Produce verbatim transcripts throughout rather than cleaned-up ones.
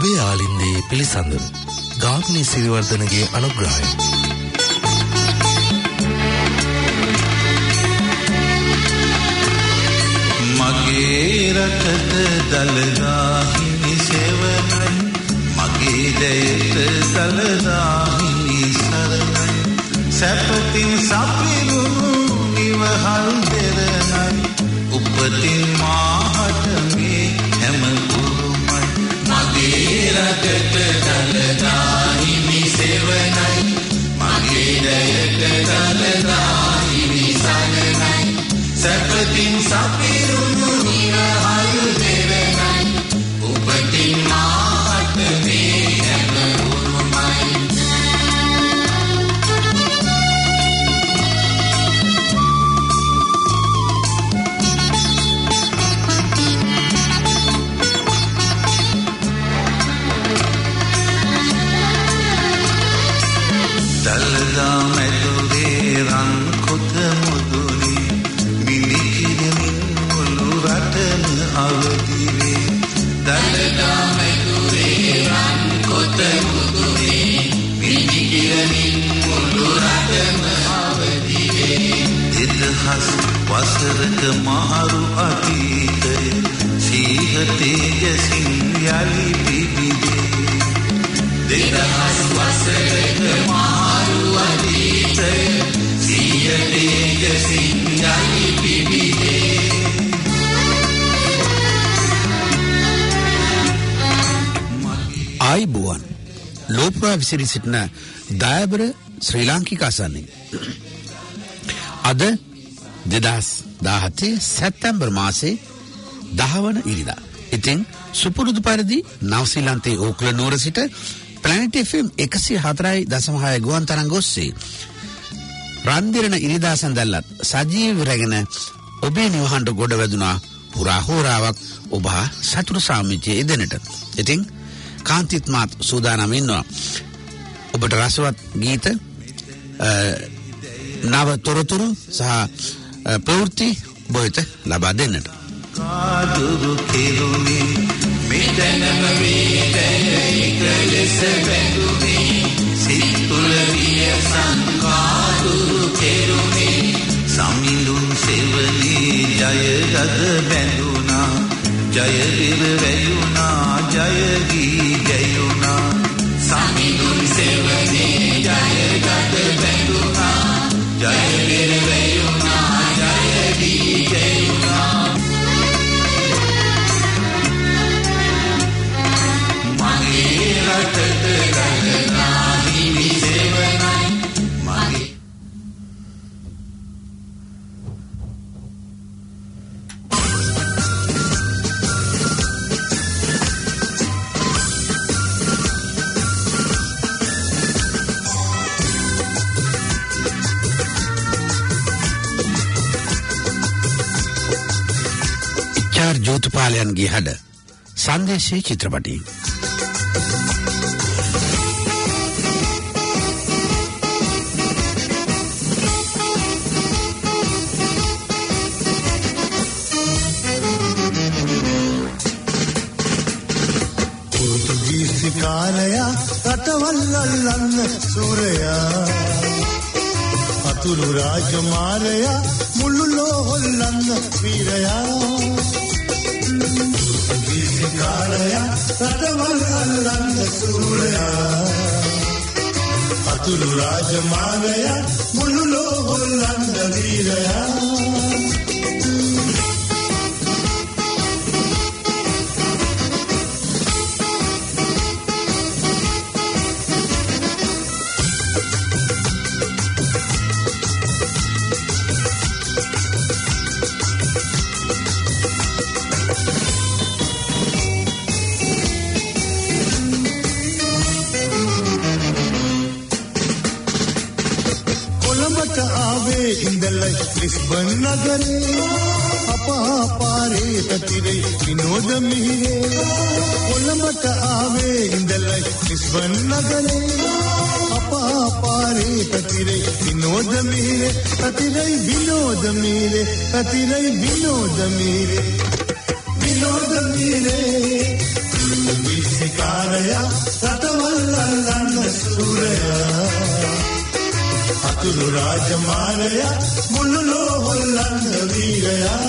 ඔබේ ආලින්දේ පිළිසඳර ගාමිණී සිරිවර්ධනගේ අනුග්‍රහය. මගේ රටට දළදා හිමි සෙවණයි, මගේ දයට දළදා හිමි සරණයි, සැපතින් සපිරුණු නිවහල් දෙරණයි, උපතින් මාහට මේ හැම උරුමයි. මගේ රටට දළදා හිමි සෙවණයි, මගේ දයට දළදා හිමි සරණයි, සැපතින් සපිරුණු නිවහල් දෙරණයි, උපතින් මාහට මේ හැම උරුමයි. දළදා මැදුරේ රන් කොත මුදුනේ මිනිකිරමින් මුළු රටම අවදි වේ. දළදා මැදුරේ රන් කොත මුදුනේ මිනිකිරමින් මුළු රටම අවදි වේ. දෙදහස් වසරක මාරු අතීතය සීහතේ යසින් යලි පිබිදේ. දෙදහස් වසරක මාරු අතීතය සීහතේ යසින් යලි පිබිදේ. ආයිබුවන් ලෝපුරා විසිරි සිටින දායබර ශ්‍රී ලාංකික අසන්නේ අද දෙදහස් දාහතේ සැප්තැම්බර් මාසේ දහවන ඉරිදා. ඉතින් සුපුරුදු පරිදි නවසීලන්තයේ ඕක්ලන්ඩ් නුවර සිට ප්ලැනට් එෆ් එම් එකසිය හතරයි දශම හය ගුවන් තරංග ඔස්සේ රන්දිරණ ඉරිදා සඳල්ලත් සජීව රැගෙන ඔබේ නිවහන්ට ගොඩ වැදුනා පුරා හෝරාවක් ඔබ සතුරු සාමිච්චයේ දෙනට. ඉතින් කාන්තිත් මාත් සූදානම් ඉන්නවා ඔබට රසවත් ගීත, නව තොරතුරු සහ ප්‍රවෘත්ති ඔබට ලබා දෙන්නට. කාදුරු කෙරුණේ මෙතනම වේදනයික ලෙස බැඳුනේ, සිත් තුළ විය සංකාදුරු කෙරුණේ, සමිඳුන් සෙවණේ ජයගද බැඳුනා, ජය විර වැයුනා, ජය ගී ගැයුනා. සමිඳුන් සෙවණේ ජයගද බැඳුනා, ජය විර වැයුනා, ජය ගී ගැයුනා. මගේ රටට දළදා හිමි සෙවණයි, මගේ ජෝතිපාලයන්ගේ හඩ සංදේශයේ චිත්‍රපටි. පෘතුගීසි කාලයා රටවල් අල්ලන්න සූරයා, අතුරු රාජමාරයා මුළු ලෝහොල්ලන්න වීරයා. කාලයා රටවල් අල්ලන්න සූරයා, අතුරු රාජමාරයා මුළු ලෝහොල්ලන්න වීරයා. ලිස්බන් නගරේ අපහාපාරේ පැතිරේ විනෝද මිහිරේ. කොළඹට ආවේ ඉඳලයි ලිස්බන් නගරේ අපහාපාරේ පැතිරේ විනෝද මිහිරේ. පැතිරේ විනෝද මිහිරේ, පැතිරේ විනෝද මිහිරේ, විනෝද මිහිරේ. විසිකාරය අතුරු රාජමාලයා මුළු ලෝ හොල්ලන්න වීරයා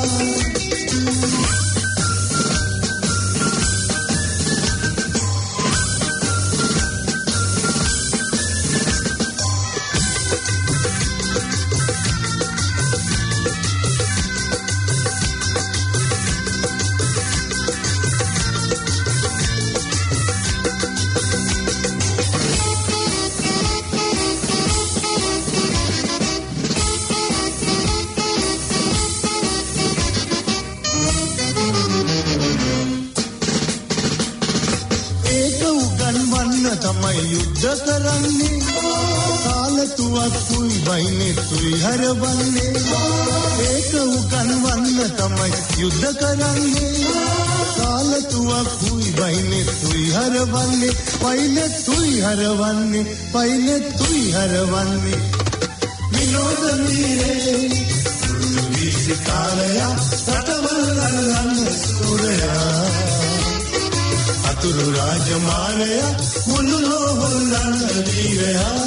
තමයි යුද්ධ කරන්නේ කාලතුවක්කුයි වයින්නේ තුයි හරවන්නේ ඒක උගන්වන්න තමයි යුද්ධ කරන්නේ කාලතුවක්කුයි වයින්නේ තුයි හරවන්නේ වයින්නේ තුයි හරවන්නේ වයින්නේ තුයි හරවන්නේ විනෝද මීරේ විසිකාලයා රටවල් අල්ලන්න සූරයා අතුරු රාජමාලයා මුළු ලෝ හොල්ලන්න වීරයා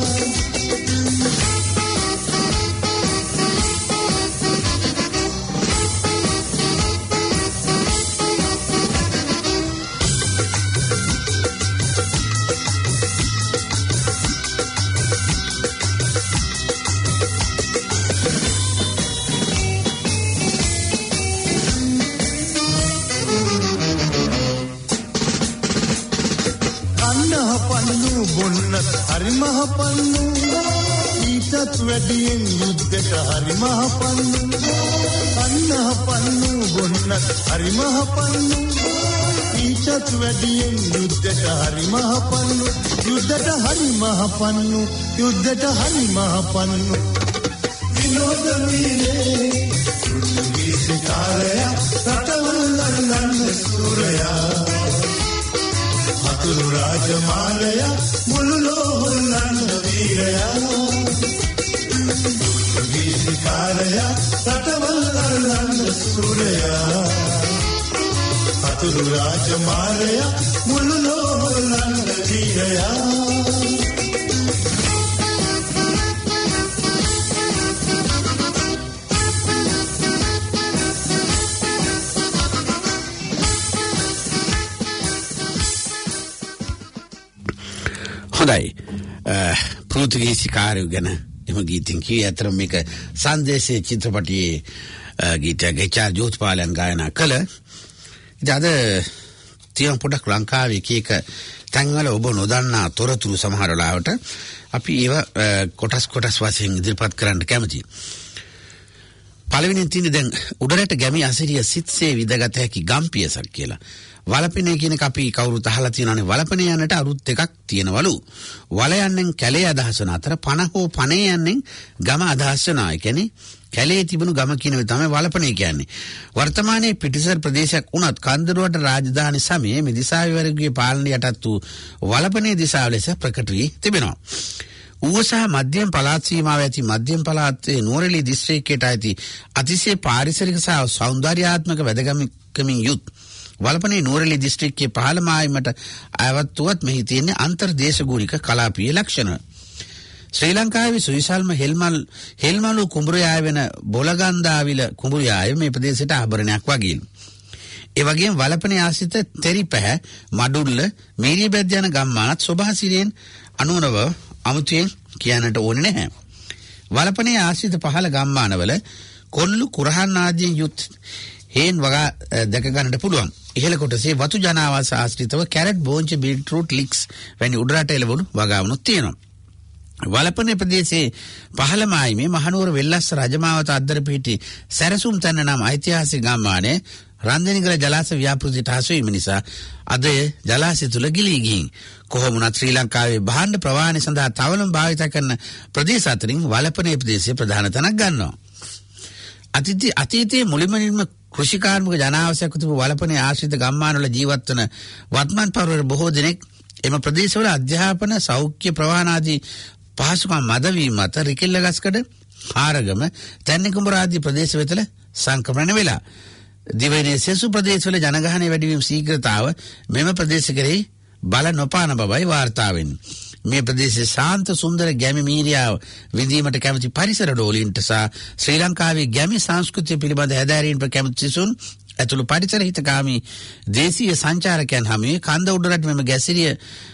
හරි මහ පන්නු ඊටත් වැඩියෙන් යුද්ධයට හරි මහ පන්නු අන්නහ පන්නු ගොන්නත් හරි මහ පන්නු ඊටත් වැඩියෙන් යුද්ධයට හරි මහ පන්නු යුද්ධයට හරි මහ පන්නු යුද්ධයට හරි මහ පන්නු විනෝද මීරේ විසිකාලයා රටවල් අල්ලන්න සූරයා අතුරු රාජමාලයා මුළු ලෝ හොල්ලන්න වීරයා විසිකාලයා රටවල් අල්ලන්න සූරයා අතුරු රාජමාලයා මුළු ලෝ හොල්ලන්න වීරයා හොඳයි පෘතුගීසි කාර්යය ගැන එම ගීතෙන් කිව්වේ අතර මේක සංදේශයේ චිත්‍රපටයේ ගීතයක් එච්.ආර්. ජෝතිපාලයන් ගායනා කළ. ඉතින් අද තියෙන පොඩක් ලංකාවේ එක එක තැන්වල ඔබ නොදන්නා තොරතුරු සමහර වෙලාවට අපි ඒවා කොටස් කොටස් වශයෙන් ඉදිරිපත් කරන්න කැමතියි. පළවෙනියෙන් තියෙන්නේ දැන් උඩරට ගැමි අසිරිය සිත්සේ විදගත හැකි ගම්පියසක් කියලා. වලපනේ කියන එක අපි කවුරුත් අහලා තියෙනවානේ. වලපනේ යන්නට අරුත් එකක් තියෙනවලු. වල යන්නෙන් කැලේ අදහස් වන අතර පන හෝ පනේ යන්නෙන් ගම අදහස් වෙනවා. ඒ කියන්නේ කැලේ තිබුණු ගම කියන එක තමයි වලපනේ කියන්නේ. වර්තමානයේ පිටිසර ප්‍රදේශයක් වුණත් කන්දරුවට රාජධානි සමයේ මෙදිසාවේ වර්ගයේ පාලනය යටත් වූ වලපනේ දිසාව ලෙස ප්‍රකට වී තිබෙනවා. ඌව සහ මධ්‍යම පළාත් සීමාව ඇති මධ්‍යම පළාතේ නුවරඑළිය දිස්ත්‍රික්කයට ඇති අතිශය පාරිසරික සහ සෞන්දර්යාත්මක වැදගත්කමින් යුත් වලපනේ නුවරඑළිය දිස්ත්‍රික්කයේ පහළම ආයමට අයවත් වුවත් මෙහි තියෙන අන්තර්දේශගුණික කලාපීය ලක්ෂණ. ශ්‍රී ලංකාවේ සුවිසල්ම හෙල්මල් හෙල්මලු කුඹුරයාය වෙන බොලගන්දාවිල කුඹුරයාය මේ ප්‍රදේශයට ආභරණයක් වගේ. ඒ වගේම වලපනේ ආශ්‍රිත තෙරිපැහැ මඩුල්ල මීරියබැද්ද යන ගම්මානත් සොබාසිරියෙන් අනුනව අමුතුවෙන් කියන්නට ඕනේ නැහැ. වලපනේ ආශ්‍රිත පහළ ගම්මානවල කොල්ලු කුරහන් ආදීන් යුත් හේන් වගා දැක ගන්නට පුළුවන්. ඉහළ කොටසේ වතු ජනාවාස ආශ්‍රිතව කැරට් බෝංචි බීට්රූට් ලික්ස් වැනි උඩරට එළවලු වගාවනුත් තියෙනවා. වලපනේ ප්‍රදේශයේ පහළම ආයිමේ මහනුවර වෙල්ලස්ස රජමාවත අද්දර පිහිටි සැරසුම් තැන්න නම් ඓතිහාසික ගම්මානයේ රන්දනිගල ජලාශ ව්‍යාපෘතියට හසු වීම නිසා අද ජලාශය තුල ගිලී ගින් කොහොම වුණත් ශ්‍රී ලංකාවේ භාණ්ඩ ප්‍රවාහනය සඳහා තවලම භාවිත කරන ප්‍රදේශ අතරින් වලපනේ ප්‍රදේශයේ ප්‍රධාන තැනක් ගන්නවා. අතීතයේ මුලින්ම කෘෂිකාර්මික ජනාවාසයක් තිබු වලපනේ ආශ්‍රිත ගම්මානවල ජීවත් වන වත්මන් පරිවර බොහෝ දෙනෙක් එම ප්‍රදේශවල අධ්‍යාපන සෞඛ්‍ය ප්‍රවාහන ආදී පහසුකම් මද වීම මත රිකිල්ලගස්කඩ ආරගම තැන්නිකුඹුර ආදී ප්‍රදේශ වෙතල සංක්‍රමණය වෙලා දිවයිනේ සෙසු ප්‍රදේශවල ජනගහනය වැඩිවීම ශීඝ්‍රතාව මෙම ප්‍රදේශ කෙරෙහි බල නොපාන බවයි වාර්තා වෙන්නේ. මේ ප්‍රදේශයේ ශාන්ත සුන්දර ගැමි මීරියාව විඳීමට කැමති පරිසර රෝලීන්ට සහ ශ්‍රී ලංකාවේ ගැමි සංස්කෘතිය පිළිබඳ හැදෑරීමට කැමති සිසුන් ඇතුළු පරිසර හිතකාමී දේශීය සංචාරකයන් හමුවේ කන්ද උඩරට මෙම ගැසිරිය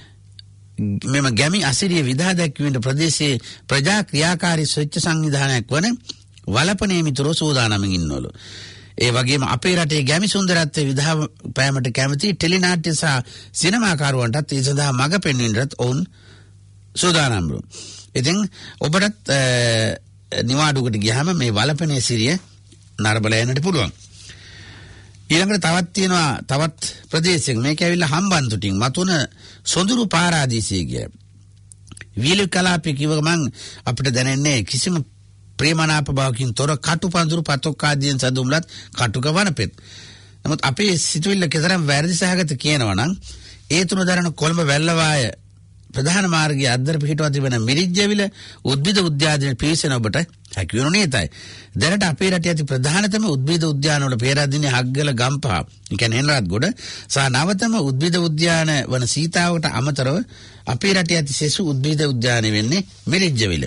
මෙම ගැමි අසිරිය විදහා දැක්වීමට ප්‍රදේශයේ ප්‍රජා ක්‍රියාකාරී ස්වච්ඡ සංවිධානයක් වන වලපනේ මිතුරෝ සූදානමින් ඉන්නවලු. ඒ වගේම අපේ රටේ ගැමි සුන්දරත්වයේ විදහා පෑමට කැමති ටෙලිනාට්‍ය සහ සිනමාකරුවන්ටත් ඒ සඳහා මඟ පෙන්වන්නට ඔවුන් සූදානම්ලු. ඉතින් ඔබටත් නිවාඩුවකට ගියාම මේ වලපනේ සිරිය නරඹලා යන්නට පුළුවන්. ඊළඟට තවත් තියෙනවා තවත් ප්‍රදේශයක මේක ඇවිල්ලා හම්බන්තොටින් මතුන සොඳුරු පාරාදීසය කිය. වීලි කලාපේ කිව්ව ගමන් අපිට දැනෙන්නේ කිසිම ප්‍රේමනාප භාවකින් තොර කටු පඳුරු පතොක් ආදීන් සදුම්ලත් කටුක වනපෙත්. නමුත් අපේ සිතුවිල්ල කෙතරම් වැරදි සහගත කියනවා නම් ඒ තුන දරන කොළඹ වැල්ලවාය ප්‍රධාන මාර්ගයේ අද්දර පිහිටුවා තිබෙන මිරිජ්ජවිල උද්භිද උද්‍යානයේ පිවිසෙන ඔබට හැකි වෙනු නේතයි. දැනට අපේ රටේ ඇති ප්‍රධානතම උද්භිද උද්‍යාන වල පෙරදිනේ හග්ගල ගම්පහ, ඒ කියන්නේ හෙනරත්ගොඩ සහ නවතම උද්භිද උද්‍යාන වන සීතාවට අමතරව අපේ රටේ ඇති සෙසු උද්භිද උද්‍යානය වෙන්නේ මිරිජ්ජවිල.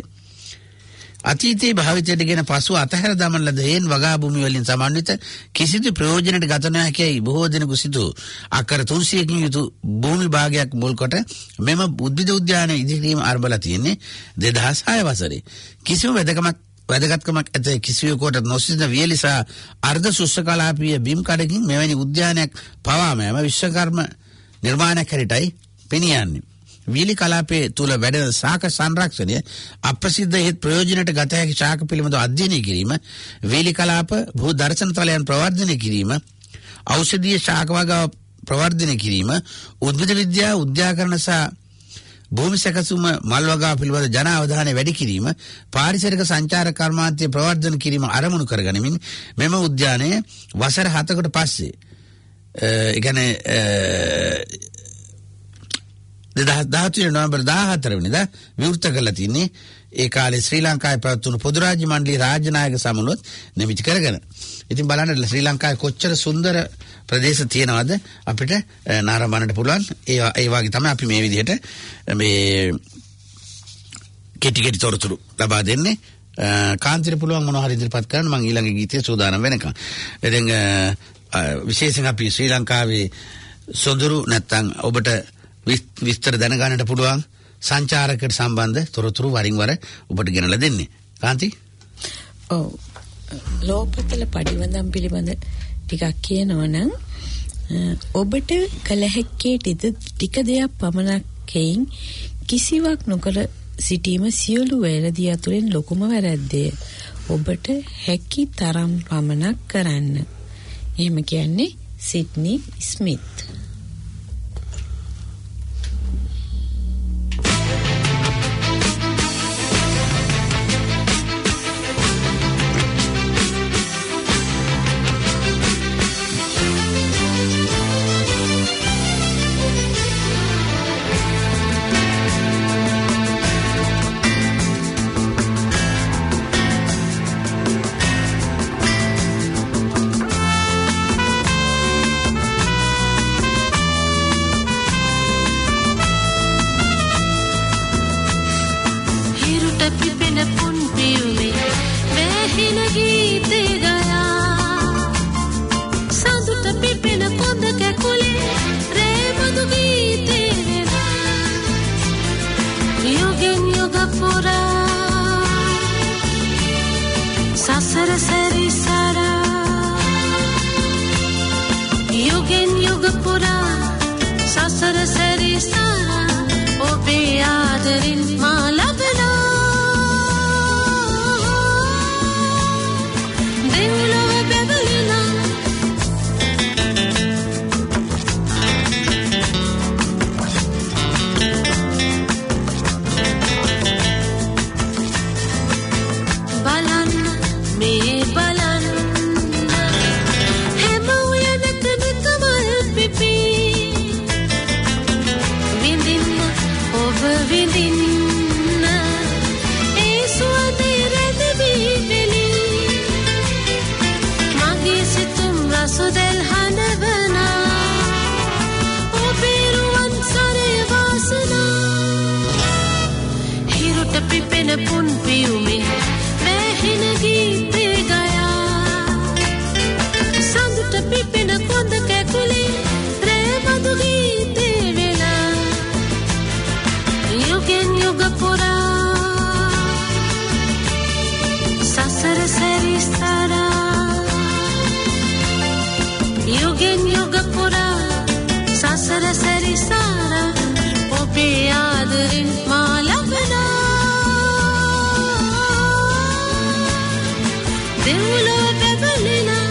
අතීතයේ භාවිතයට ගෙන පසු අතහැර දමන ලද හේන් වගා භූමි වලින් සමන්විත කිසිදු ප්‍රයෝජනයකට ගත නොහැකියි බොහෝ දෙනෙකු සිතූ අක්කර තුන්සියයකින් යුතු භූමි භාගයක් මුල් කොට මෙම උද්භිද උද්‍යානය ඉදිකිරීම ආරම්භලා තියෙන්නේ දෙදහස් හය වසරේ. කිසිම වැදගත්කමක් වැදගත්කමක් ඇත කිසිවෙකුට නොසිතන වියලි සහ අර්ධ ශුෂ්ක කලාපීය බිම් කඩකින් මෙවැනි උද්‍යානයක් පවාම යම විශ්වකර්ම නිර්මාණයක් හැරිටයි පෙනියන්නේ. වීලි කලාපයේ තුල වැඩෙන ශාක සංරක්ෂණය අප්‍රසිද්ධ හේත් ප්‍රයෝජනට ගත හැකි ශාක පිළිබඳව අධ්‍යයනය කිරීම, වීලි කලාප භූ දර්ශන තලයන් ප්‍රවර්ධනය කිරීම, ඖෂධීය ශාක වගාව ප්‍රවර්ධනය කිරීම, උද්භිද විද්‍යාව, උද්‍යාකරණ සහ භූමි සැකසුම මල් වගාව පිළිබඳ ජන අවධානය වැඩි කිරීම, පාරිසරික සංචාර කර්මාන්තය ප්‍රවර්ධන කිරීම අරමුණු කරගනිමින් මෙම උද්‍යානය වසර හතකට පස්සේ ඒ කියන්නේ දෙදහස් දහතුන නොවැම්බර් දාහතර වෙනිදා විවෘත කරලා තින්නේ. ඒ කාලේ ශ්‍රී ලංකාවේ පැවතුණු පොදු රාජ්‍ය මණ්ඩලයේ රාජ්‍ය නායක සමුළුවත් නිමිති කරගෙන. ඉතින් බලන්න ශ්‍රී ලංකාවේ කොච්චර සුන්දර ප්‍රදේශ තියෙනවද අපිට නාරඹන්නට පුළුවන්. ඒ ඒ වගේ තමයි අපි මේ විදිහට මේ කෙටි කෙටි තොරතුරු ලබා දෙන්නේ. කාන්තිර පුළුවන් මොනවා හරි ඉදිරිපත් කරන්න මම ඊළඟ ගීතය සූදානම් වෙනකම්. ඉතින් විශේෂයෙන් අපි ශ්‍රී ලංකාවේ සොඳුරු නැත්තම් ඔබට විස්තර දැනගන්නට පුළුවන් සංචාරකයට සම්බන්ධ තොරතුරු වරින් වර ඔබට ගෙනලා දෙන්නේ. කාන්ති? ඔව්. ලෝපතල පරිවදම් පිළිබඳ ටිකක් කියනවනම් ඔබට කල හැක්කේ ටික දෙයක් පමණක්ෙන් කිසිවක් නොකර සිටීම සියලු වැරදි අතුරෙන් ලොකුම වැරද්දය. ඔබට හැකි තරම් පමණක් කරන්න. එහෙම කියන්නේ Sidney Smith. Balan me balan පුන් පියුමේ වැහින ගීතේ ගයා සඳුට පිපෙන කොඳ කැකුලේ රේබඳු ගීතේ වෙලා යුගෙන් යුග පුරා සසර සැරිසරා යුගෙන් යුග පුරා සසර සැරිසරා ඔබේ ආදරෙන් මා ලබනා දෙව්ලොව බැබලෙනා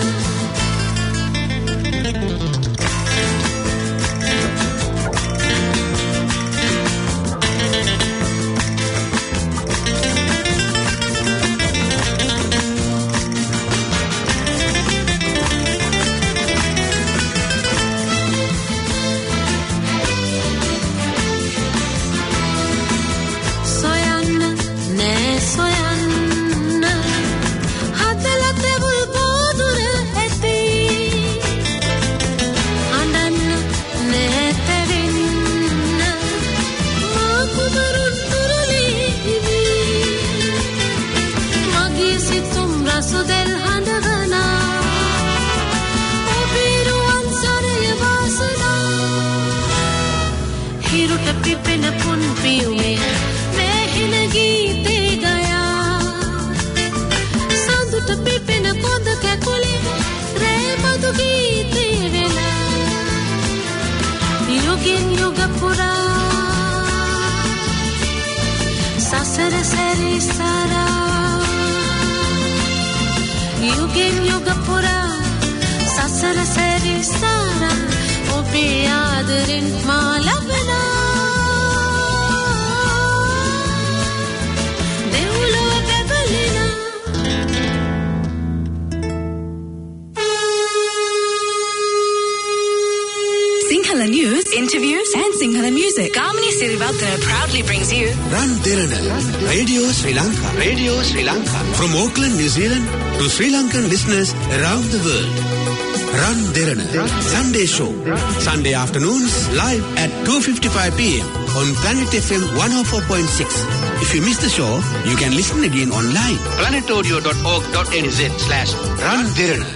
සසර සැරිසරා යුගෙන් යුග පුරා සසර සැරිසරා ඔබේ ආදරෙන් මා ලබනා දෙව්ලොව බැබලෙනා Sinhala news, interviews and Sinhala music. Kamini Sirivathana proudly brings you Ran Derana, Radio Sri Lanka. Radio Sri Lanka. From Auckland, New Zealand to Sri Lankan listeners around the world. Ran Derana, Sunday show. Sunday afternoons live at two fifty-five p m on Planet F M one oh four point six. If you miss the show, you can listen again online. planetaudio dot org dot n z slash Ran Derana.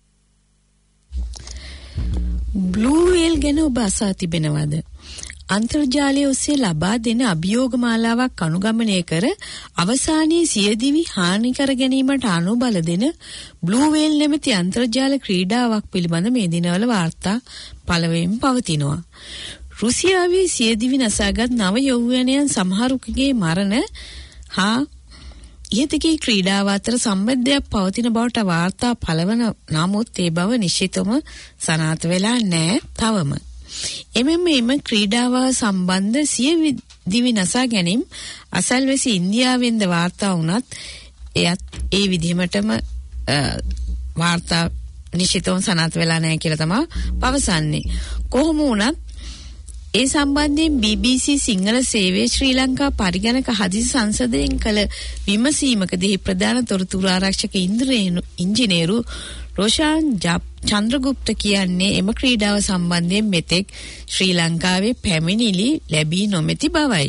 Blue whale ගැන ඔබ අසා තිබෙනවද? අන්තර්ජාලය ඔස්සේ ලබා දෙන අභියෝග මාලාවක් අනුගමනය කර අවසානයේ සියදිවි හානි කර ගැනීමට අනුබල දෙන බ්ලූ වේල් නැමැති අන්තර්ජාල ක්‍රීඩාවක් පිළිබඳ මේ දිනවල වාර්තා පළවෙමින් පවතිනවා. රුසියාවේ සියදිවි නසාගත් නව යෞවනයන් සමහරුකගේ මරණ හා ඉහතකී ක්‍රීඩාව අතර සම්බන්ධයක් පවතින බවට වාර්තා පළවන නමුත් ඒ බව නිශ්චිතවම සනාථ වෙලා නැහැ තවම. එමෙන්න එම ක්‍රීඩාව සම්බන්ධ සිය දිවි නසා ගැනීම අසල්වැසි ඉන්දියාවෙන්ද වාර්තා වුණත් එයත් ඒ විදිහමටම වාර්තා නිශ්චිතවම සනාථ වෙලා නැහැ කියලා තමයි පවසන්නේ. කොහොම වුණත් ඒ සම්බන්ධයෙන් බී බී සී සිංහල සේවයේ ශ්‍රී ලංකා පරිගණක හදිසි සංසදයෙන් කළ විමසීමකදී ප්‍රධාන තොරතුරු ආරක්ෂක ඉංජිනේරු රෝෂාන් චන්ද්‍රගුප්ත කියන්නේ එම ක්‍රීඩාව සම්බන්ධයෙන් මෙතෙක් ශ්‍රී ලංකාවේ පැමිණිලි ලැබී නොමැති බවයි.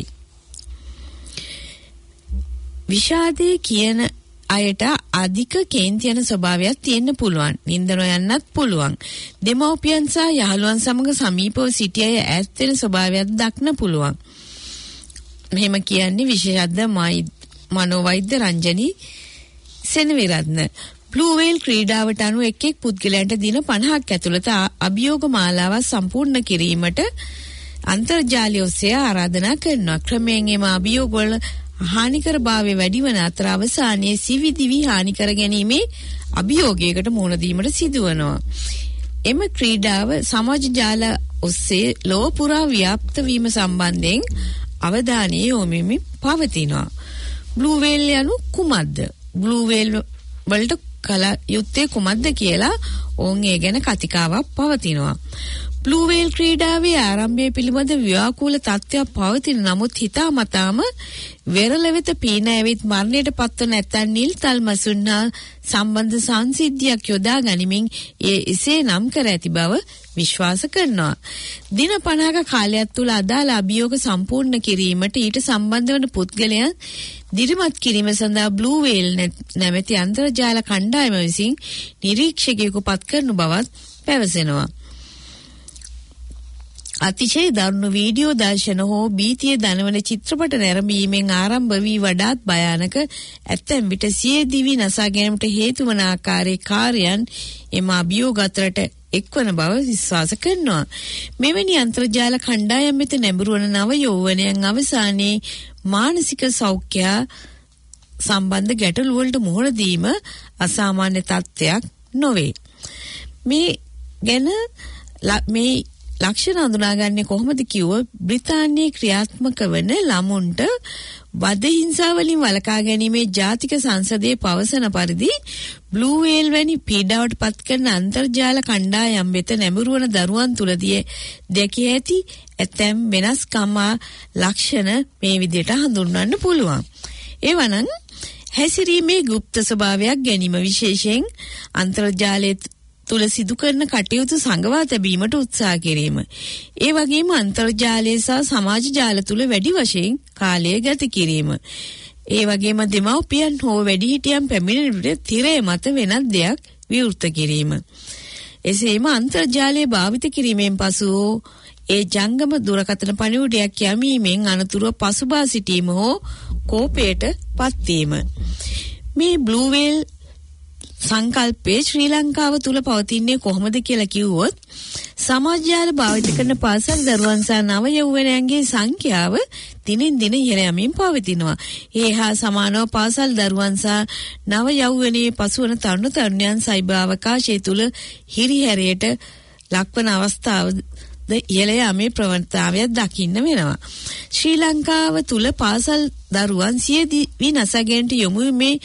විෂාදයේ කියන අයට අධික කේන්ති යන ස්වභාවයක් තියෙන්න පුළුවන්. නින්ද නොයන්නත් පුළුවන්. දෙමව්පියන් සහ යහළුවන් සමග සමීපව සිටි අය ඈත් වෙන ස්වභාවයක් දක්න පුළුවන්. මෙහෙම කියන්නේ විශේෂඥ මනෝවෛද්‍ය රංජනී සෙනවිරත්න. බ්ලූ වේල් ක්‍රීඩාවට අනුව එක් එක් පුද්ගලයන්ට දින පනහක් ඇතුළත අභියෝග මාලාවක් සම්පූර්ණ කිරීමට අන්තර්ජාලය ඔස්සේ ආරාධනා කරනවා. ක්‍රමයෙන් එම අභියෝග වල හානිකර භාවය වැඩි වන අතර අවසානයේ සිවිදිවි හානිකර ගැනීමේ අභියෝගයකට මුහුණ දීමට සිදුවනවා. එම ක්‍රීඩාව සමාජ ජාල ඔස්සේ ලෝක පුරා ව්‍යාප්ත වීම සම්බන්ධයෙන් අවධානය යොමුමින් පවතිනවා. බ්ලූ වේල් යනු කුමක්ද? බ්ලූ වේල් වලට කල යුත්තේ කුමක්ද කියලා ඔවුන් ඒ ගැන කතිකාවක් පවතිනවා. බ්ලූ වේල් ක්‍රීඩාවේ ආරම්භය පිළිබඳ ව්‍යාකූල තත්ත්වයක් පවතින නමුත් හිතාමතාම වෙරළ වෙත පීන ඇවිත් මරණයට පත්වන නැතන් නිල් තල්මසුන් හා සම්බන්ධ සංසිද්ධියක් යොදා ගනිමින් ඒ එසේ නම් කර ඇති බව විශ්වාස කරනවා. දින පනහක කාලයක් තුළ අදාළ අභියෝග සම්පූර්ණ කිරීමට ඊට සම්බන්ධ වන පුද්ගලයන් දිරිමත් කිරීම සඳහා බ්ලූ වේල් නැමැති අන්තර්ජාල කණ්ඩායම විසින් නිරීක්ෂකයෙකු පත් කරනු බවත් පැවසෙනවා. අතිශය දරුණු වීඩියෝ දර්ශන හෝ බීතිය දනවන චිත්‍රපට නැරඹීමෙන් ආරම්භ වී වඩාත් භයානක ඇතැම් විට සිය දිවි නසා ගැනීමට හේතු වන ආකාරයේ කාර්යයන් එම අභියෝග අතරට එක්වන බව විශ්වාස කරනවා. මෙවැනි අන්තර්ජාල කණ්ඩායම් වෙත නැඹුරු වන නව යෞවනයන් අවසානයේ මානසික සෞඛ්‍ය සම්බන්ධ ගැටලු වලට මුහුණ දීම අසාමාන්‍ය තත්ත්වයක් නොවේ. මේ ගැන මේ ලක්ෂණ හඳුනාගන්නේ කොහොමද කිව්වොත් බ්‍රිතාන්‍යයේ ක්‍රියාත්මක වන ළමුන්ට වද හිංසා වලින් වළකා ගැනීමේ ජාතික සංසදයේ පවසන පරිදි බ්ලූ වේල් වැනි පීඩාවට පත් කරන අන්තර්ජාල කණ්ඩායම් වෙත නැඹුරු වන දරුවන් තුලදී දැකිය ඇති ඇතැම් වෙනස්කම් ලක්ෂණ මේ විදිහට හඳුන්වන්න පුළුවන්. ඒවනම් හැසිරීමේ গুপ্ত ස්වභාවයක් ගැනීම විශේෂයෙන් අන්තර්ජාලයේ තුල සිදු කරන කටයුතු සංගවා තැබීමට උත්සාහ කිරීම. ඒ වගේම අන්තර්ජාලය සහ සමාජ ජාල තුල වැඩි වශයෙන් කාලය ගත කිරීම. ඒ වගේම දෙමව්පියන් හෝ වැඩිහිටියන් පැමිණෙන විට තිරය මත වෙනත් දෙයක් විවෘත කිරීම. එසේම අන්තර්ජාලය භාවිත කිරීමෙන් පසු ඒ ජංගම දුරකථන පණිවුඩයක් යැමීමෙන් අනතුරුව පසුබා සිටීම හෝ කෝපයට පත්වීම. මේ බ්ලූ වේල් සංකල්පයේ ශ්‍රී ලංකාව තුල පවතින්නේ කොහොමද කියලා කිව්වොත් සමාජාල භාවිත කරන පාසල් දරුවන් සහ නව යෞවනයන්ගේ සංඛ්‍යාව දිනෙන් දින ඉහළ යමින් පවතිනවා. ඒ හා සමානව පාසල් දරුවන් සහ නව යෞවනයේ පසුවන තරුණ තරුණියන් සයිබර් අවකාශය තුල හිරිහැරයට ලක්වන අවස්ථාව ද ඉහළ යමේ ප්‍රවණතාවයක් දකින්න වෙනවා. ශ්‍රී ලංකාව තුල පාසල් දරුවන් සිය දිවි නසාගැනීමට යොමු මේ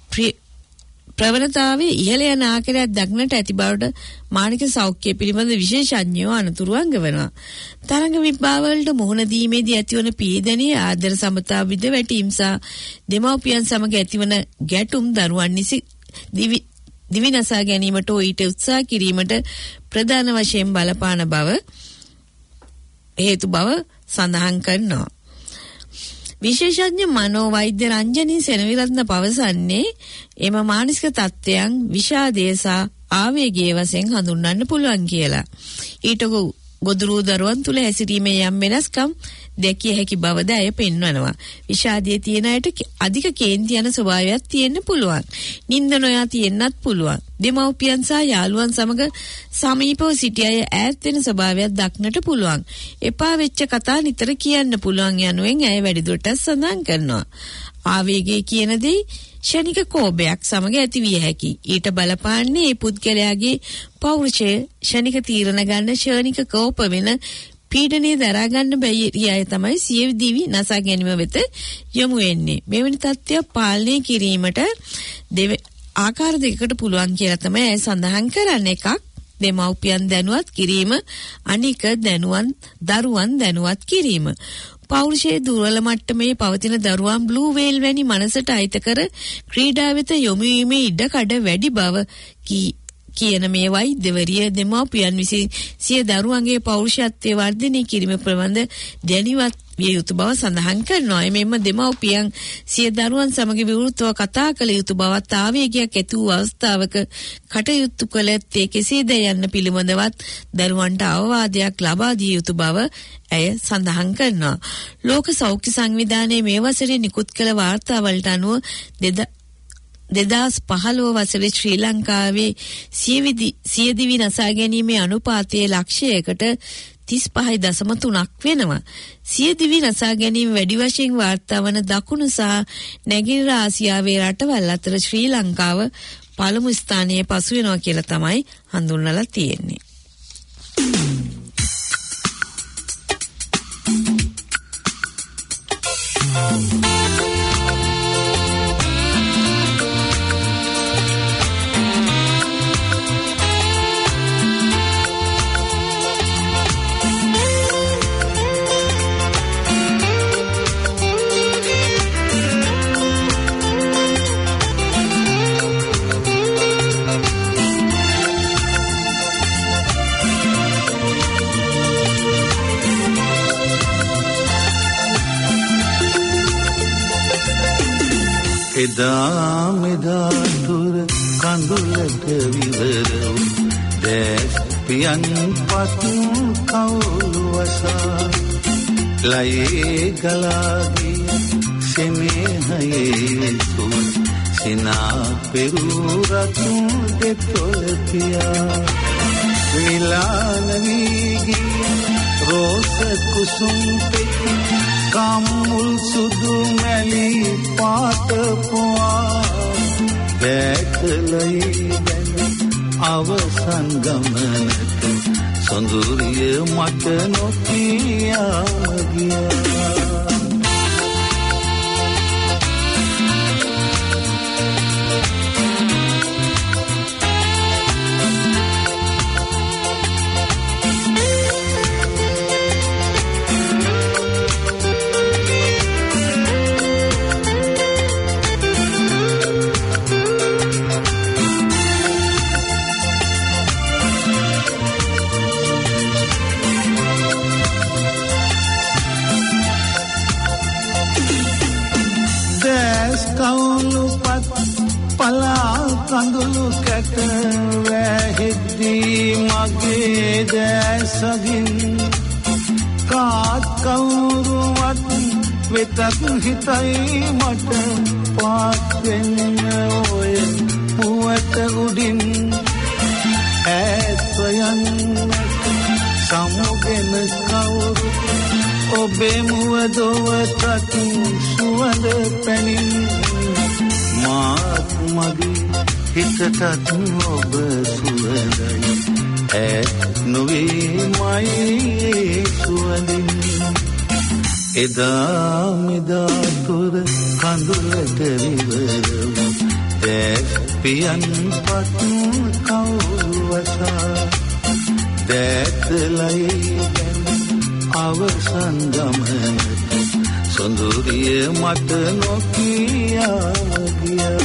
ප්‍රවණතාවයේ ඉහළ යන ආකාරයක් දක්නට ඇති බවට මානසික සෞඛ්‍ය පිළිබඳ විශේෂඥයෝ අනුතුරු අංගවනවා. තරංග විභාග වලට මුහුණ දීමේදී ඇතිවන පීඩනයේ ආදර සමතා විද වැටීම් සහ දෙමව්පියන් සමග ඇතිවන ගැටුම් දරුවන් නිසි දිවි දිවි නසා ගැනීමට ඊට උත්සාහ කිරීමට ප්‍රධාන වශයෙන් බලපාන බව හේතු බව සඳහන් කරනවා. විශේෂඥ මනෝවෛද්‍ය රංජනී සෙනවිරත්න පවසන්නේ එම මානසික තත්ත්වයන් විෂාදය සහ ආවේගයේ වශයෙන් හඳුන්වන්න පුළුවන් කියලා. ඊට ගොදුරු දරුවන් තුල හැසිරීමේ යම් වෙනස්කම් දැකිය හැකි බවද අය පෙන්වනවා. විෂාදයේ තියෙන අයට අධික කේන්ති යන ස්වභාවයක් තියෙන්න පුළුවන්. නිින්ද නොයා තියෙන්නත් පුළුවන්. දෙමව්පියන් සහ යාළුවන් සමග සමීපව සිටි අය ඈත් වෙන ස්වභාවයක් දක්නට පුළුවන්. එපා වෙච්ච කතා නිතර කියන්න පුළුවන් යනුවෙන් අය වැඩිදුරටත් සඳහන් කරනවා. ආවේගය කියන දේ ෂණික කෝපයක් සමග ඇති විය හැකි. ඊට බලපාන්නේ මේ පුද්ගලයාගේ පෞරුෂය ෂණික තීරණ ගන්න ෂණික කෝප වෙන පීඩනයේ දරා ගන්න බැරි අය තමයි සිය දිවි නසා ගැනීම වෙත යොමු වෙන්නේ. මෙවැනි තත්ත්වයක් පාලනය කිරීමට ආකාර දෙකකට පුළුවන් කියලා තමයි අය සඳහන් කරන්නේ. එකක් දෙමව්පියන් දැනුවත් කිරීම, අනික දැනුවන් දරුවන් දැනුවත් කිරීම. පෞරුෂයේ දුර්වල මට්ටමේ පවතින දරුවන් බ්ලූ වේල් වැනි මනසට අයිතකර ක්‍රීඩා වෙත යොමු වීමේ ඉඩකඩ වැඩි බව කියන මේ වෛද්‍යවරිය දෙමව්පියන් විසින් සිය දරුවන්ගේ පෞරුෂත්වයේ වර්ධනය කිරීම ප්‍රබන්ධ දැනිවත් විය යුතු බව සඳහන් කරනවා. එමෙන්න දෙමව්පියන් සිය දරුවන් සමග විවෘතව කතා කළ යුතු බවත් ආවේගයක් ඇති වූ අවස්ථාවක කටයුතු කළත් ඒ කෙසේද යන්න පිළිබඳවත් දරුවන්ට අවවාදයක් ලබා දිය යුතු බව ඇය සඳහන් කරනවා. ලෝක සෞඛ්‍ය සංවිධානයේ මේ වසරේ නිකුත් කළ වාර්තාවලට අනුව දෙදහස් පහළොව වසරේ ශ්‍රී ලංකාවේ සියදිවි නසා ගැනීමේ අනුපාතයේ ලක්ෂයකට තිස් පහයි දශම තුනක් වෙනවා. සියදිවි නසා ගැනීම වැඩි වශයෙන් වාර්තා වන දකුණු සහ නැගෙනහිර ආසියාවේ රටවල් අතර ශ්‍රී ලංකාව පළමු ස්ථානයේ පසු වෙනවා කියලා තමයි හඳුන්වලා තියෙන්නේ. එදා මෙදා දුර කඳුලට විවර දැස් පියන් පත් කවුළු වසා ලයේ ගලාගිය සෙනෙහයේ සුව සිනා පෙරූ රතුන් දෙතොල පියා මිලාන වී ගිය රෝස කුසුම් පෙති කම්මුල් සුදු මැලි පාට පුවා දැකලයි දැන අවසන් ගමනට සොඳුරිය මට නොකියාම ගියා කඳුළු කැට වැහිද්දී මගේ දැසගින් කාත් කවුරුවත් වෙතත් හිතයි මට පාත් වෙන්න ඔය පුවට උඩින් ඈත් යන්නට සමුගෙන කවුරු ඔබේ මුව දොවතත් සුවඳ පැනින් මාත් මගේ හිතටත් ඔබ සුවඳයි ඈත් නොවේ මයි සුවඳින් එදා මෙදා තුර කඳුලට විවර දැස් පියන් පත් කවුළු වසා දැකලයි දැන අවසන් ගමනට සොඳුරිය මට නොකියාම ගියා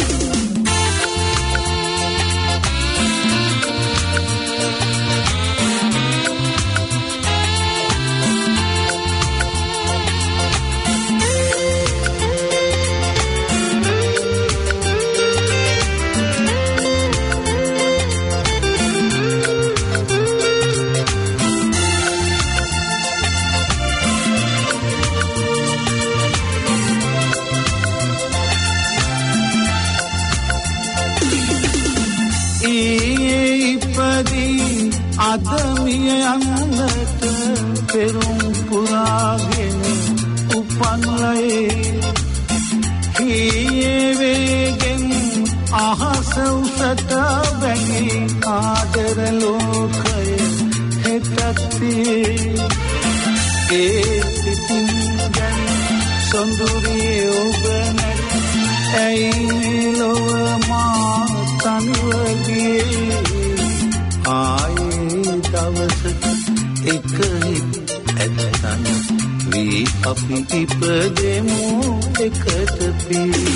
අදමිය යන්නට පෙරුම් පුරාගෙන උපන්ලයේ හියේ වේගෙන් අහස උසට බැගි ආදර ලෝකය හෙටත්තියේ ඒ සිතින් ගැන සොඳුරිය ඔබ නැත් ඇයි ලොව මා තනිවගේ ආයේ දවසක එක හිත් ඇත්තන් වී අපි ඉපදෙමු එකට පී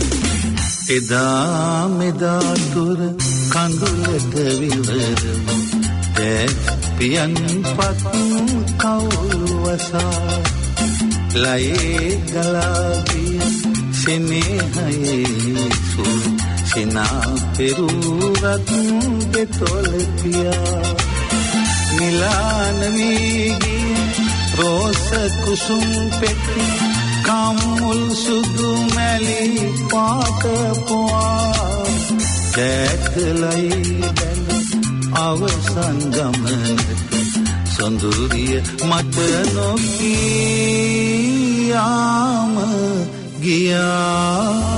එදා මෙදා තුර කඳුලට විවරමු දැස් පියන් පත් කවුළු වසා ලයේ ගලාගිය සෙනෙහයේ සුව සිනා පෙරූ රතුන් දෙතොල පියා මිලාන වී ගිය රෝස කුසුම් පෙති කම්මුල් සුදු මැලි පාට පුවා දැකලයි දැන අවසන් ගමනට සොඳුරිය මට නොකියාම ගියා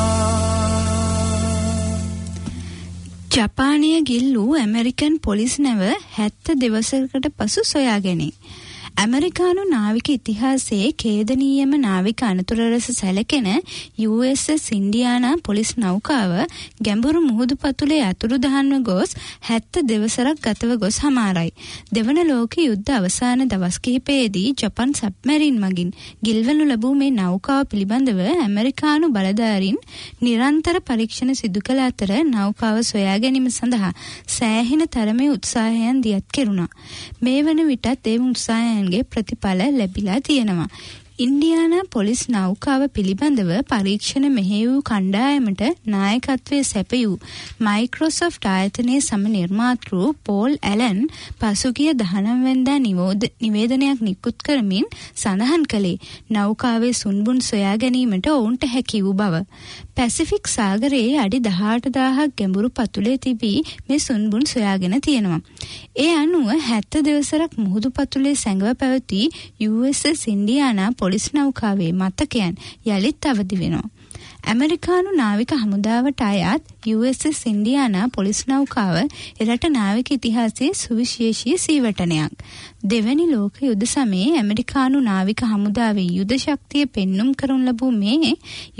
ජපානයේ ගිල්ලූ ඇමරිකන් පොලිස් නැව හැත්තෑ දවසකට පසු සොයාගැනේ. ඇමරිකානු නාවික ඉතිහාසයේ ඛේදනීයම නාවික අනතුර රැස සැලකෙන U S S Indiana police නෞකාව ගැඹුරු මුහුදු පතුලේ අතුරුදහන්ව ගොස් හැත්තෑ දවසක් ගතව ගොස් හමාරයි. දෙවන ලෝක යුද්ධ අවසාන දවස් කිහිපයේදී ජපන් සබ්මැරින් මගින් ගිල්වනු ලැබූ මේ නෞකාව පිළිබඳව ඇමරිකානු බලධාරීන් නිරන්තර පරීක්ෂණ සිදු කළ අතර නෞකාව සොයා ගැනීම සඳහා සෑහෙන තරමේ උත්සාහයන් දියත් කෙරුණා. මේ වන විටත් ඒ උත්සාහයන් ගේ ප්‍රතිඵල ලැබිලා තියෙනවා. ඉන්ඩියානා පොලිස් නෞකාව පිළිබඳව පරීක්ෂණ මෙහෙයවූ කණ්ඩායමට නායකත්වයේ සැපයූ මයික්‍රොසොෆ්ට් ආයතනයේ සම නිර්මාතෘ පෝල් ඇලන් පසුගිය දහනව වෙනිදා නිවේදනයක් නිකුත් කරමින් සඳහන් කළේ නෞකාවේ සුන්බුන් සොයා ගැනීමට ඔවුන්ට හැකි වූ බව. පැසිෆික් සාගරයේ අඩි දහඅට දාහක් ගැඹුරු පතුලේ තිබී මේ සුන්බුන් සොයාගෙන තියෙනවා. ඒ අනුව හැත්තෑ දවසක් මුහුදු පතුලේ සැඟව පැවති U S S Indiana police නෞකාවේ මතකයන් යළිත් අවදි වෙනවා. ඇමරිකානු නාවික හමුදාවට අයත් U S S Indiana police නෞකාව එරට නාවික ඉතිහාසයේ සුවිශේෂී සීවටනයක්. දෙවැනි ලෝක යුද්ධ සමයේ ඇමරිකානු නාවික හමුදාවේ යුද ශක්තිය පෙන්눔 කරනු ලැබූ මේ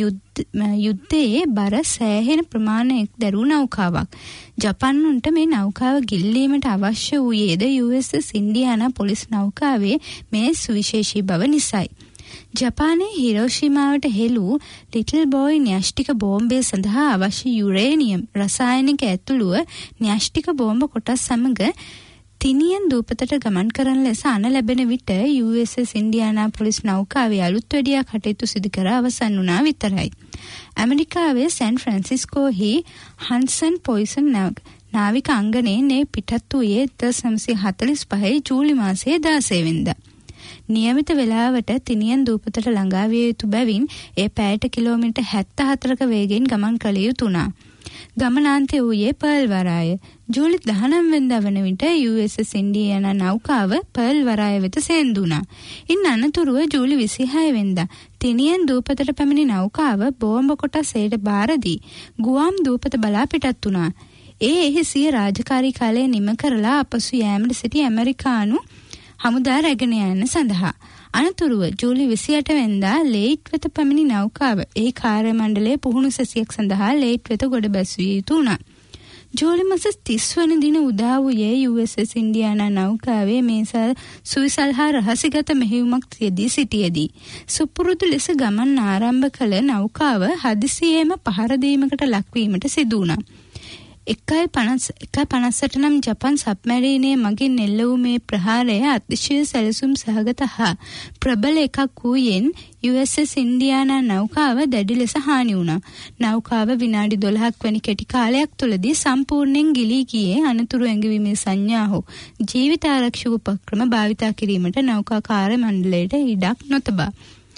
යුද්ධයේ බර සෑහෙන ප්‍රමාණයක් දරූ නෞකාවක්. ජපාන්නුන්ට මේ නෞකාව ගිල්ලීමට අවශ්‍ය වූයේද U S S Indiana police නෞකාවේ මේ සුවිශේෂී බව නිසායි. ජපානයේ හිරෝෂිමාවට හෙළූ ලිටල් බෝයි න්‍යෂ්ටික බෝම්බය සඳහා අවශ්‍ය යුරේනියම් රසායනික ඇතුළුව න්‍යෂ්ටික බෝම්බ කොටස් සමග තිනියන් දූපතට ගමන් කරන ලෙස අණ ලැබෙන විට U S S Indiana police නෞකාවේ අලුත් වැඩියා කටයුතු සිදු කර අවසන් වුණා විතරයි. ඇමරිකාවේ සෑන් ෆ්‍රැන්සිස්කෝහි හන්සන් පොයිසන් නාවික අංගණයෙන් මේ පිටත් වූයේ එක්දහස් නවසිය හතළිස් පහේ ජූලි මාසයේ දාසය වෙනිදා. නියමිත වේලාවට තිනියන් දූපතට ළඟා විය යුතු බැවින් ඒ පැයට කිලෝමීටර් හැත්තෑ හතරක වේගයෙන් ගමන් කළ යුතු වුණා. ගමනාන්තය වූයේ පර්ල් වරාය. ජූලි දහනව වෙනිදා වන විට යූ එස් එස් ඉන්ඩියානා නෞකාව පර්ල් වරාය වෙත සේන්දු වුණා. ඉන් අනතුරුව ජූලි විසිහය වෙනිදා තිනියන් දූපතට පැමිණි නෞකාව බෝම්බ කොටස් එයට බාර දී ගුවාම් දූපත බලා පිටත් වුණා. ඒ එහි සිය රාජකාරී කාලය නිම කරලා අපසු යෑමට සිටි ඇමරිකානු හමුදා රැගෙන යන්න සඳහා. අනතුරුව ජූලි විසිඅට වෙනිදා ලේට් වෙත පැමිණි නෞකාව එහි කාර්ය මණ්ඩලයේ පුහුණු සැසියක් සඳහා ලේට් වෙත ගොඩ බැසවිය යුතු වුණා. ජූලි මාස තිස් වන දින උදා වූයේ යූ එස් එස් ඉන්ඩියානා නෞකාවේ මේ සුවිසල් හා රහසිගත මෙහෙයුමක් යෙදී සිටියේදී සුපුරුදු ලෙස ගමන් ආරම්භ කළ නෞකාව හදිසියේම පහර දීමකට ලක්වීමට සිදු වුණා. එකයි පනස්සට නම් ජපන් සබ්මැරීනයේ මගින් එල්ල වූ මේ ප්‍රහාරය අතිශය සැලසුම් සහගත හා ප්‍රබල එකක් වූයෙන් යූ එස් එස් ඉන්ඩියානා නෞකාව දැඩි ලෙස හානි වුණා. නෞකාව විනාඩි දොළහක් වැනි කෙටි කාලයක් තුළදී සම්පූර්ණයෙන් ගිලී ගියේ අනතුරු ඇඟවීමේ සංඥා හෝ ජීවිත ආරක්ෂක උපක්‍රම භාවිතා කිරීමට නෞකා කාර්ය මණ්ඩලයට ඉඩක් නොතබා.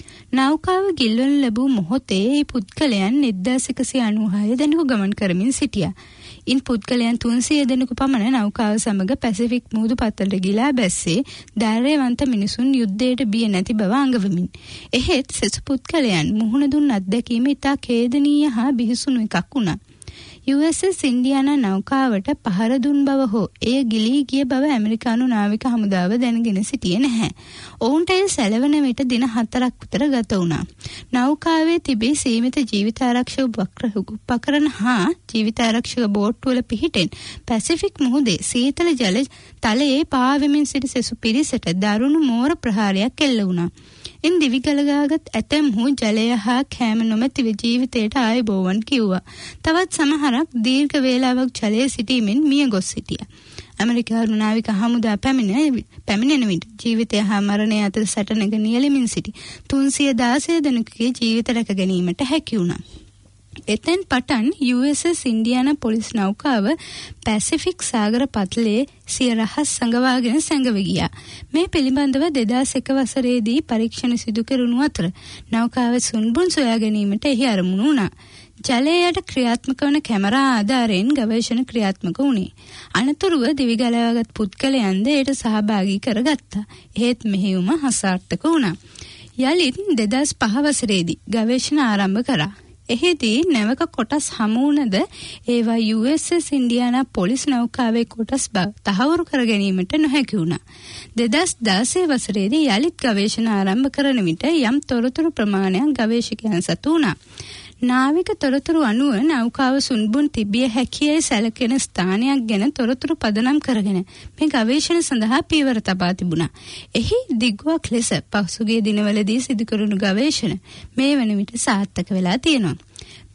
නෞකාව ගිල්වනු ලැබූ මොහොතේ ඒ පුද්ගලයන් එක්දාස් එකසිය අනූහය දෙනෙකු ගමන් කරමින් සිටියා. ඉන් පුද්ගලයන් තුන්සිය දෙනෙකු පමණ නෞකාව සමග පැසිෆික් මුහුදු පතලට ගිලා බැස්සේ ධෛර්යවන්ත මිනිසුන් යුද්ධයට බිය නැති බව අඟවමින්. එහෙත් සෙසු පුද්ගලයන් මුහුණ දුන් අත්දැකීම ඉතා ඛේදනීය හා බිහිසුණු එකක් වුණා. යූ එස් එස් ඉන්ඩියානා නෞකාවට පහර දුන් බව හෝ එය ගිලී ගිය බව ඇමරිකානු නාවික හමුදාව දැනගෙන සිටියේ නැහැ. ඔවුන්ට එය සැලවන විට දින හතරක් විතර ගත වුණා. නෞකාවේ තිබී සීමිත ජීවිතාරක්ෂක උපකරණ හා ජීවිතාරක්ෂක බෝට්ටුවල පිහිටෙන් පැසිෆික් මුහුදේ සීතල ජල තලයේ පාවෙමින් සිටි සෙසු පිරිසට දරුණු මෝර ප්‍රහාරයක් එල්ල වුණා. ඉන් දිවිගලගාගත් ඇතැම්හු ජලය හා කෑම නොමැතිව ජීවිතයට ආයුබෝවන් කිව්වා. තවත් සමහරක් දීර්ඝ වේලාවක් ජලයේ සිටීමෙන් මිය ගොස් සිටියා. ඇමරිකානු නාවික හමුදා පැමිණෙන විට ජීවිතය හා මරණය අතර සටනක නියැලෙමින් සිටි තුන්සිය දාසය දෙනෙකුගේ ජීවිත රැක ගැනීමට හැකි වුණා. එතෙන් පටන් U S S Indiana police නෞකාව පැසිෆික් සාගර පතලයේ සිය රහස් සංගවාගෙන සැඟව ගියා. මේ පිළිබඳව දෙදාස් එක වසරේදී පරීක්ෂණ සිදු කෙරුණු අතර නෞකාව සුන්බුන් සොයා ගැනීමට එහි අරමුණු වුණා. ජලයට ක්‍රියාත්මක වන කැමරා ආධාරයෙන් ගවේෂණ ක්‍රියාත්මක වුණේ. අනතුරුව දිවිගලවාගත් පුද්ගලයන්ද එයට සහභාගී කරගත්තා. එහෙත් මෙහෙයුම අසාර්ථක වුණා. යළිත් දෙදාස් පහ වසරේදී ගවේෂණ ආරම්භ කරා. එහිදී නැවක කොටස් හමුවුණද ඒවා U S S Indiana police නෞකාවේ කොටස් බව තහවුරු කර ගැනීමට නොහැකි වුණා. දෙදාස් දාසය වසරේදී යළිත් ගවේෂණ ආරම්භ කරන විට යම් තොරතුරු ප්‍රමාණයක් ගවේෂකයන් සතු වුණා. නාවික තොරතුරු අනුව නෞකාව සුන්බුන් තිබිය හැකියයි සැලකෙන ස්ථානයක් ගැන තොරතුරු පදනම් කරගෙන මේ ගවේෂණ සඳහා පියවර තබා තිබුණා. එහි දිගුවක් ලෙස පසුගිය දිනවලදී සිදු කරන ගවේෂණ මේ වන විට සාර්ථක වෙලා තියෙනවා.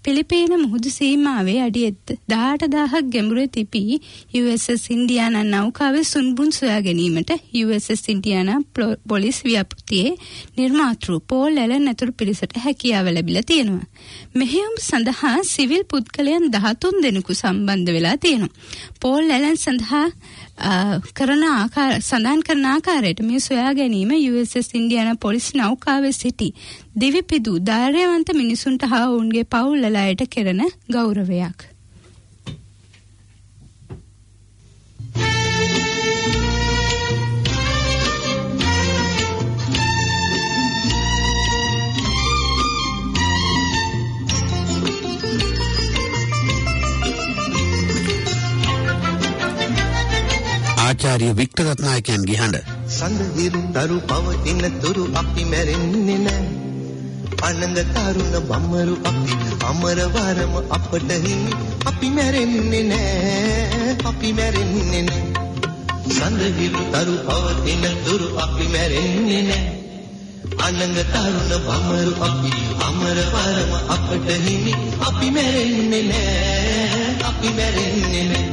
පිලිපීන මුහුදු සීමාවේ අඩි දහඅට දහසක් ගැඹුරේ තිබි යූ එස් එස් ඉන්ඩියානා නෞකාවේ සුන්බුන් සොයා ගැනීමට U S S Indiana police ව්‍යාපෘතියේ නිර්මාතෘ පෝල් ඇලන් ඇතුළු පිරිසට හැකියාව ලැබිලා තියෙනවා. මෙහෙයුම් සඳහා සිවිල් පුද්ගලයන් දහතුන් දෙනෙකු සම්බන්ධ වෙලා තියෙනවා. පෝල් ඇලන් සඳහා කරන ආකාර සඳහන් කරන ආකාරයට මේ සොයා ගැනීම U S S Indiana police නෞකාවේ සිටි දිවිපිදු ධෛර්යවන්ත මිනිසුන්ට හා ඔවුන්ගේ පවුල්වලට කෙරෙන ගෞරවයක්. ආචාර්ය වික්ටර් රත්නායකයන්ගේ හඬ. සඳහිරු දරු පවතින තුරු අපි මැරෙන්නේ නෑ. අනංග තරුණ බම්මරු අපි අමර වරම අපට හිමි. අපි මැරෙන්නේ නෑ. අපි මැරෙන්නේ නෑ. සඳහිරු දරු පවතින තුරු අපි මැරෙන්නේ නෑ. අනංග තරුණ බම්මරු අපි අමර වරම අපට හිමි. අපි මැරෙන්නේ නෑ. අපි මැරෙන්නේ නෑ.